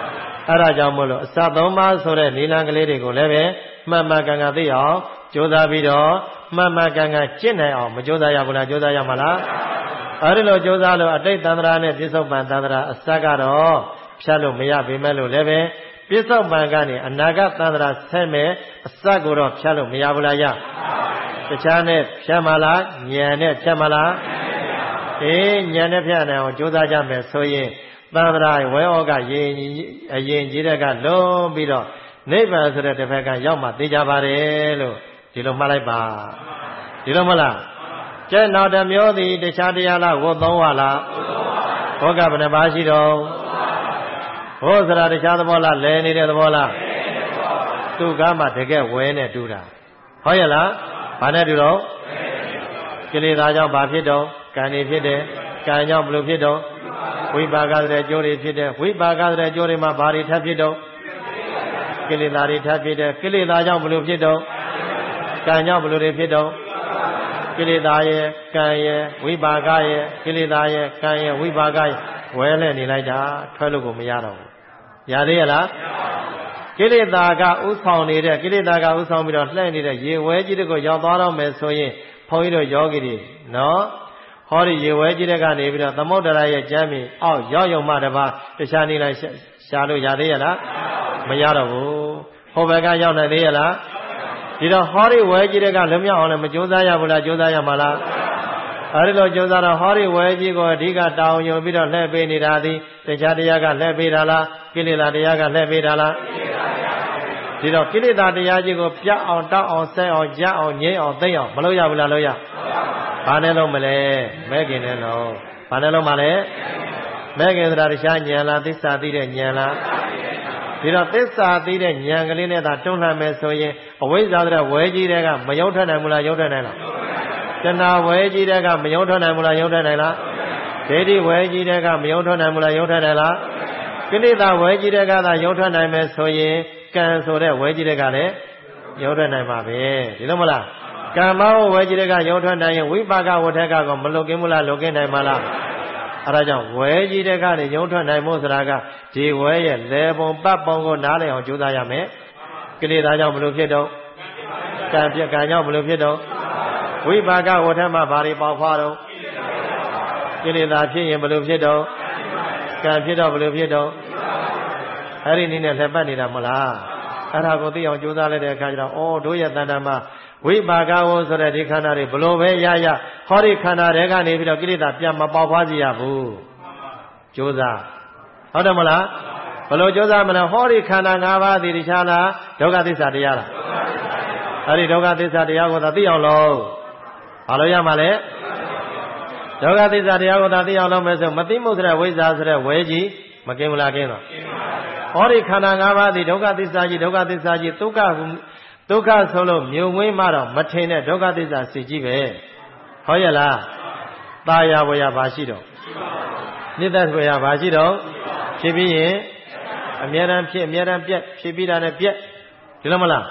အဲ့ဒါကြောင့်မို့လို့အစသုံးပါးဆိုတဲ့နိလန်ကလေးတွေကိုလည်းပဲမှန်မှန်ကန်ကန်သိအောင်ကြိုးစားပြီးတော့မှန်မှန်ကန်ကန်ကျင့်နိုင်အောင်မကြိုးစားရဘူးလားကြိုးစားရမှာလားအဲ့ဒီလိုကြိုးစားလို့အတိတ်သန္တရာနဲ့ပြစ္ဆုတ်ပံသန္တရာအစကတော့ဖြတ်လို့မရပေမဲ့လို့လည်းပဲပြစ္ဆုတ်ပံကနေအနာဂတ်သန္တရာဆက်မဲ့အစကိုတော့ဖြတ်လို့မရဘူးလားရတခြားနဲ့ဖြတ်မလားဉာဏ်နဲ့ဖြတ်မလားဉာဏ်နဲ့ဖြတ်နိုင်အောင်ကြိုးစားကြမယ်ဆိုရင်သန္တရာဝဲဩကအရင်ကြီးတဲ့ကလုံးပြီးတော့နိဗ္ဗာန်ဆိုတဲ့တစ်ဖက်ကရောက်မှသိကြပါတယ်လို့ဒီလိုမှတ်လိုက်ပါဒီလိုမလားကျဲနောက်တစ်မျိုးသည်တခြားတရားလားဝတ်သုံးပါလားဟောကဘယ်နှပါရှိတော့ဟောဆိုတာတခြားသဘောလားလဲနေတဲ့သဘောလားသူကမှတကယ်ဝဲနဲ့တူတာဟောရလားဘာနဲ့တူတော့ကိလေသာကြောင့်ဘာဖြစ်တော့ကံနေဖြစ်တယ်ကံကြောင့်ဘလို့ဖြစ်တော့ဝိပါကတဲ့ကျိုးတွေဖြစ်တယ်ဝိပါကတဲ့ကျိုးတွေမှာဘာတွေထပ်ဖြစ်တော့ကိလေသာတွေထပ်ဖြစ်တယ်ကိလေသာကြောင့်ဘလို့ဖြစ်တော့ကံကြောင့်ဘလို့တွေဖြစ်တော့ကိလေသာရဲ့ကံရဲ့ဝိပါကရဲ့ကိလေသာရဲ့ကံရဲ့ဝိပါကရဲ့ဝဲလဲနေလိုက်တာထွက်လို့ကိုမရတော့ဘူးရသေးရလားကိလေသာကဥဆောင်နေတဲ့ကိလေသာကဥဆောင်ပြီးတော့လှည့်နေတဲ့ရေဝဲကြီးတွေကိုရောက်သွားတော့မယ်ဆိုရင်ဘုန်းကြီးတို့ယောဂီတွေနော်ဟောဒီရေဝဲကြီးတဲ့ကနေပြီးတော့သမုဒ္ဒရာရဲ့ကျမ်းမြေအောက်ရောက်ရုံမှတပါတခြားနေလိုက်ရှာလို့ရသေးရလားမရတော့ဘူးဟိုဘက်ကရောက်နိုင်သေးရလားဒီတော့ဟောဒီဝဲကြီးတဲ့ကလွမြောက်အောင်လည်းမကြိုးစားရဘူးလားကြိုးစားရမှာလားအဲဒီလိုကြိုးစားတော့ဟောဒီဝဲကြီးကိုအဓိကတောင်းယူပြီးတော့လှည့်ပေးနေတာသည်တခြားတရားကလှည့်ပေးတာလားကိလေသာတရားကလှည့်ပေးတာလားဒီတော့ကိလေသာတရားကြီးကိုပြတ်အောင်တောက်အောင်ဆဲအောင်ကြက်အောင်ငြိမ်းအောင်သိအောင်မလုပ်ရဘူးလားလုပ်ရဘာနဲ့လုံးမလဲမဲခင်နဲ့လုံးဘာနဲ့လုံးမလဲမဲခင်ဆိုတာတခြားဉာဏ်လားသစ္စာသိတဲ့ဉာဏ်လားဒီတော့သစ္စာသိတဲ့ဉာဏ်ကလေးနဲ့သာတွန်းလှန်မယ်ဆိုရင်အဝိဇ္ဇာတဲ့ဝဲကြီးတဲ့ကမယုံထွက်နိုင်ဘူးလားယုံထွက်နိုင်လားတဏှာဝဲကြီးတဲ့ကမယုံထွက်နိုင်ဘူးလားယုံထွက်နိုင်လားဒိဋ္ဌိဝဲကြီးတဲ့ကမယုံထွက်နိုင်ဘူးလားယုံထွက်နိုင်လားကိလေသာဝဲကြီးတဲ့ကသာယုံထွက်နိုင်မယ်ဆိုရင်ကံဆိုတဲ့ဝဲကြီးတဲ့ကလည်းယုံထွက်နိုင်ပါပဲဒီလိုမလားကံမောဝဲကြီးတဲ့ကယုံထွက်နိုင်ရင်ဝိပါကဝဋ္ဌကကမလွတ်ကင်းဘူးလားလွတ်ကင်းနိုင်မှာလားအဲဒါကြောင့်ဝဲကြီးတဲ့ကနေယုံထွက်နိုင်မှုဆိုတာကဒီဝဲရဲ့လေပုံပတ်ပုံကိုနားလည်အောင်ကြိုးစားရမယ်ကိလေသာကြောင့်ဘလို့ဖြစ်တော့ကံကြောင့်ဘလို့ဖြစ်တော့ဝိပါကဝဋ္ဌမှာဘာတွေပေါက်ဖွားတော့ကိလေသာဖြစ်ရင်ဘလို့ဖြစ်တော့ကံဖြစ်တော့ဘလို့ဖြစ်တော့အဲ့ဒီနည်းနဲ့လက်ပတ်နေတာမလားအဲ့ဒါကိုသိအောင်ကြိုးစားလိုက်တဲ့အခါကျတော့အော်တို့ရဲ့တဏ္ဍာမှာဝိပါကဝဆိုတဲ့ဒီခန္ဓာတွေဘလို့ပဲရဟောဒီခန္ဓာတွေကနေပြီးတော့ကိလေသာပြန်မပေါက်ဖွားစေရဘူးကြိုးစားဟုတ်တယ်မလားဘလို့ကြိုးစားမလဲဟောဒီခန္ဓာ၅ပါးဒီတခြားလားဒုက္ခသစ္စာတရားလားအဲ့ဒီဒုက္ခသစ္စာတရားကိုသာသိအောင်လို့ဘာလို့ရမှာလဲဒုက္ခသစ္စာတရားကိုသာသိအောင်လုပ်မယ်ဆိုမသိမှုဆိုတဲ့ဝိဇ္ဇာဆိုတဲ့ဝဲကြီးမကင်းဘူးလားကင်းတော့ဟောဒီခန္ဓာ၅ပါးဒီဒုက္ခသစ္စာကြီးဒုက္ခသစ္စာကြီးဒုက္ခဆိုလို့မြုံမွေးမှတော့မထင်တဲ့ဒုက္ခသစ္စာစီကြီးပဲဟောရလားตายဝရဘာရှိတော့နိတ္တဝရဘာရှိတော့ဖြစ်ပြီးရင်အမြဲတမ်းဖြစ်အမြဲတမ်းပြက်ဖြစ်ပြီးတာနဲ့ပြက်ဒီလိုမလား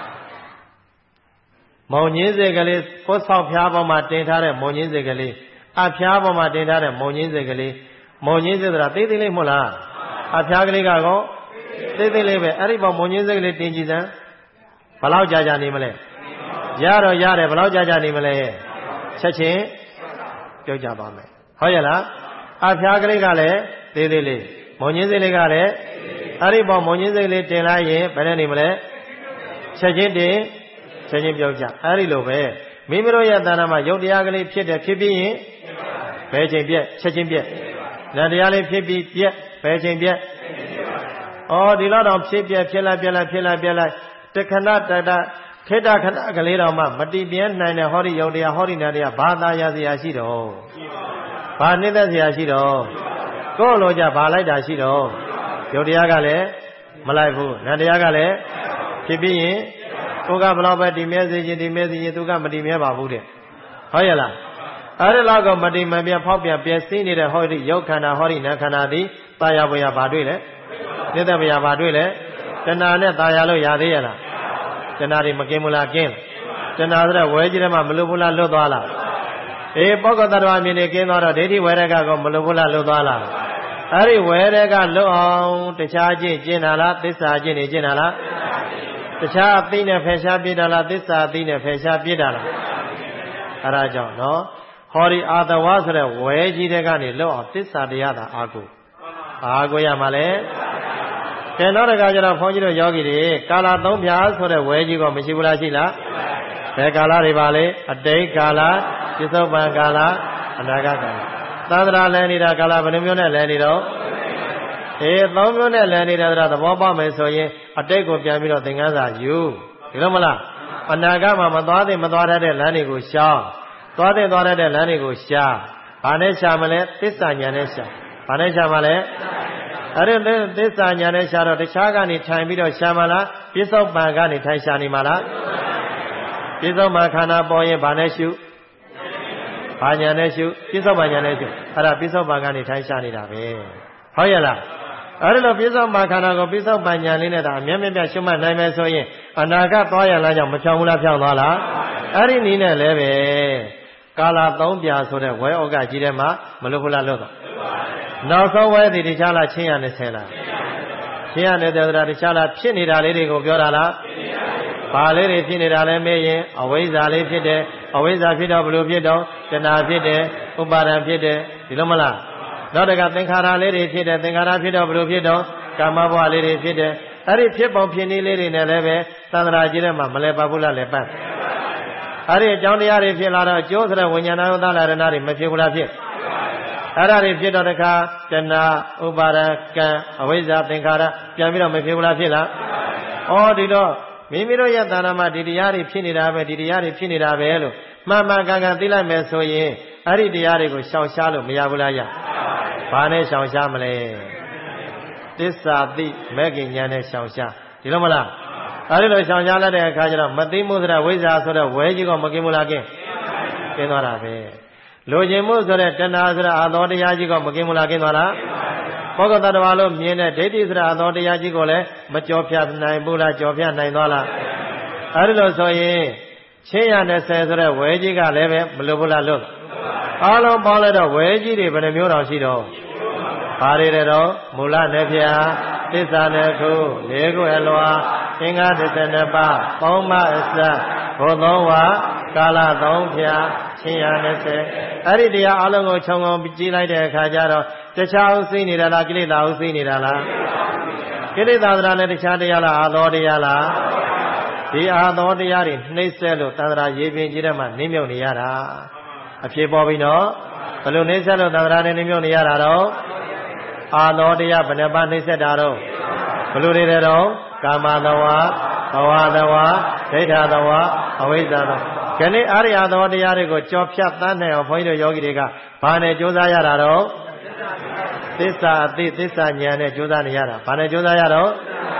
မောင်ငင်းစေကလေးကိုယ်ဆောက်ဖျားပေါ်မှာတင်ထားတဲ့မောင်ငင်းစေကလေးအဖျားပေါ်မှာတင်ထားတဲ့မောင်ငင်းစေကလေးမောင်ငင်းစေဆိုတာသေးသေးလေးမဟုတ်လားအဖျားကလေးကတော့သေးသေးလေးပဲအဲ့ဒီပေါ်မောင်ငင်းစေကလေးတင်ကြည့်စမ်းဘယ်လောက်ကြာနေမလဲရတော့ရတယ်ဘယ်လောက်ကြာနေမလဲချက်ချင်းပြောကြပါမယ်ဟုတ်ရဲ့လားအဖျားကလေးကလည်းသေးသေးလေးမောင်ငင်းစေလေးကလည်းအဲ့ဒီပေါ်မောင်ငင်းစေလေးတင်လိုက်ရင်ဘယ်နဲ့နေမလဲချက်ချင်းတင်ချက်ချင်းပြောကြအဲ့ဒီလိုပဲမိမိတို့ရဲ့တဏ္ဍာမှာယုတ်တရားကလေးဖြစ်တယ်ဖြစ်ပြီးရင်ဘယ်ချိန်ပြက်ချက်ချင်းပြက်နတ်တရားလေးဖြစ်ပြီးပြက်ဘယ်ချိန်ပြက်ဩဒီလောက်တော့ဖြစ်ပြက်ဖြစ်လိုက်တခဏတတခေတ္တခဏကလေးတော်မှမတည်ပြဲနိုင်တဲ့ဟောဒီယုတ်တရားဟောဒီနတ်တရားဘာသာရစရာရှိတော့ဘာနှိမ့်သက်စရာရှိတော့ကိုယ်လိုကြဘာလိုက်တာရှိတော့ယုတ်တရားကလည်းမလိုက်ဘူးနတ်တရားကလည်းဖြစ်ပြီးရင်ကိုကဘလောက်ပဲဒီမဲစေခြင်းသူကမတည်မြဲပါဘူးတဲ့ဟုတ်ရဲ့လားအဲ့ဒီလောက်ကမတည်မပြဖောက်ပြန်ပြည့်စည်နေတဲ့ဟောဒီရုပ်ခန္ဓာဟောဒီနာခန္ဓာသည်တာယာဝေယဘာတွေ့လဲနိတ္တဝေယဘာတွေ့လဲတဏှာနဲ့တာယာလို့ရသေးရလားတဏှာတွေမကင်းဘူးလားကင်းတဏှာဆိုတဲ့ဝဲကြီးထဲမှာမလွတ်ဘူးလားလွတ်သွားလားအေးပုဂ္ဂတ္တဝါမြင်နေကင်းသွားတော့ဒိဋ္ဌိဝေရကကောမလွတ်ဘူးလားလွတ်သွားလား Ari where low on the charge generala, this agent generala. The chap in a Pesha Bidala, this in a Pesha Bidala. Araja, no? Hori other was a wedgie the gani low, this are the other Agu. Agoya Male. Cannot a gajara for you yogi, Kala don't be asked for a wedgie or Mishibula Sila. The Kala Rivale, a day Kala, Chisoban Kala, and Agaka. Tandra Lanida Kala, Venumuna Lanido. Eh, Lomuna Lanida, the Wabba Mesoye, a day of Yamino Tingaza, you. Ilomala. Anagama, Madadi, Madara de Lanigo Shah. Tode Dora de Lanigo Shah. Panesha Male, this Anyanesha. Panesha Male. I don't this Anyanesha, the Chagani time video Shamala, piece of Bangani Taishani Mala. Piece of Makana boy, Baneshu. Banyaneshu, piece of Banyaneshu. Ada piece of Bangani Taishani Dabe. Hoyala. I don't know piece of Makana go piece of Banyanina, Yamia Shuma Namesoye, Anaga Toya Laja, Machamula Pianola. Ari Nina Leve. Kala Dombia so that way Oga Jirema, Malukula Logo. Now so where the Richala Chia and Sela. Chia and the Richala Chinida Lady go Gorala. Palere Chinida Meye, always a lady, always a fit of blue pido, the Nazide, Ubara Pide, Ilomala. Not a Gankara lady Pide, Tengara Pid of blue pido, Kamabua lady Pide, Ari Pip of Pini lady in a leve, Sandra Jirema, Malebabula Lepa. Ari John the Ari Fiala, Joseph, when you know that I not in Machula Pit. Ari Pidaka, Tena, Ubara, Aweza, Tenkara, Yamino Machula Pila. Oh, Dido, Mimiro Yatanama, Didiari Pinida, Didiari Pinida Velo, Mama Gagatila Mesoye, Ari Diarigo, Shao Shalo, Miabulaya, Pane Shao Shamale. This are the Megan Yane Shao Sha. Dilomala. I don't know if I'm yelling at Kajara, Matimudra, Wiza, so the way you go Makimula again. Kenora. Lojimus, the Tenazra, Adori Yajigo, Makimula Genora. Pogotavalo, Miena, Detis, Adori Yajigole, Machopia, Naibula, Jopia, Nainola. I don't know, so ye. Cheyan says, Wajiga, Leve, Blubula look. All of Bolada, Waji, but a mura Shido. Parido, Mula Nepia. Tisaneku, Lego Eloa, Inga Tisaneba, Poma Esa, Hodowa, Kala Dompia, Chianese, Aridia Alongo Chongo, Bijila de Kajaro, the Chao Sinidala, Gilida Sinidala, Gilida de Chadiala, Adoriala, the Adoriari, Niselo, Tandra, Yibin Jirama, Nimoniara, a few Bobino, Palunesalo, Tandra, Nimoniara. Adodia, Banaba Nisedaro, Bludero, Kamadawa, Awadawa, Tetadawa, Awizada. Can it Aria Dodiarigo, Chop Shap Tane, or Point Yogiga, Pane Josayaro? This Anyane Josaniara, Pane Josayaro?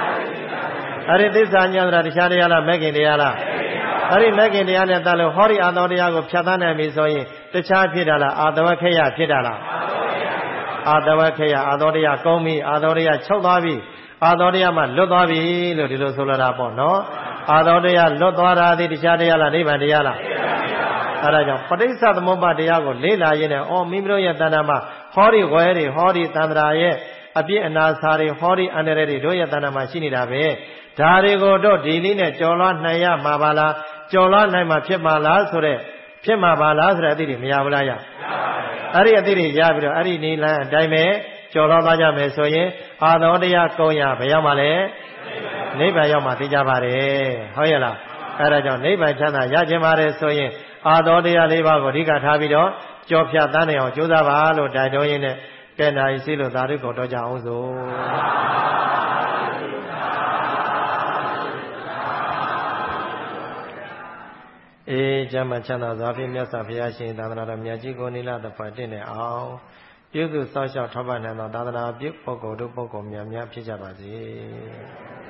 Ari this Anyana Shadiala, making the Ala. Ari making the Anatalo, Hori Adodiago, Chatana Misoyi, the Chapidala, Adawakea Pidala. Adawakea, Adoria Komi, Adoria Chodavi, Adoria Ludavi, Ludido Solarapo, no? Adoria Ludara, the Shadiala, Nivadiala. Araja, Padisa the Moba Diago, Lila Yene, O Mimro Yatanama, Hori Weri, Hori Tandraye, Abi and Nasari, Hori Aneredi, Doya Tanama Shinirabe, Tarigo do, Diline, Jola Naya, Mabala, Jola Nama Pimala, Sore, Pimabala, Radi, Miabalaya. Ari Adiri Yabro, Ari Nila, Daime, Jolobaja Mesoye, Adoria Koya, Bayamale, Neba Yama Tijabare, Hoyala, Arajo, Neba Chana, Yajamare Soye, Adoria Leva, Goriga Tabido, Jopia Daniel, Judavalo, Dadoine, Kena Isilo, Dariko Doja Ozo. A Jamachana Zafi Miasafiashi, Dana Miajigo Nila, the Patine, Ow. You do social trouble and Dana, Big Poco, do Poco, Miamia Pijabazi.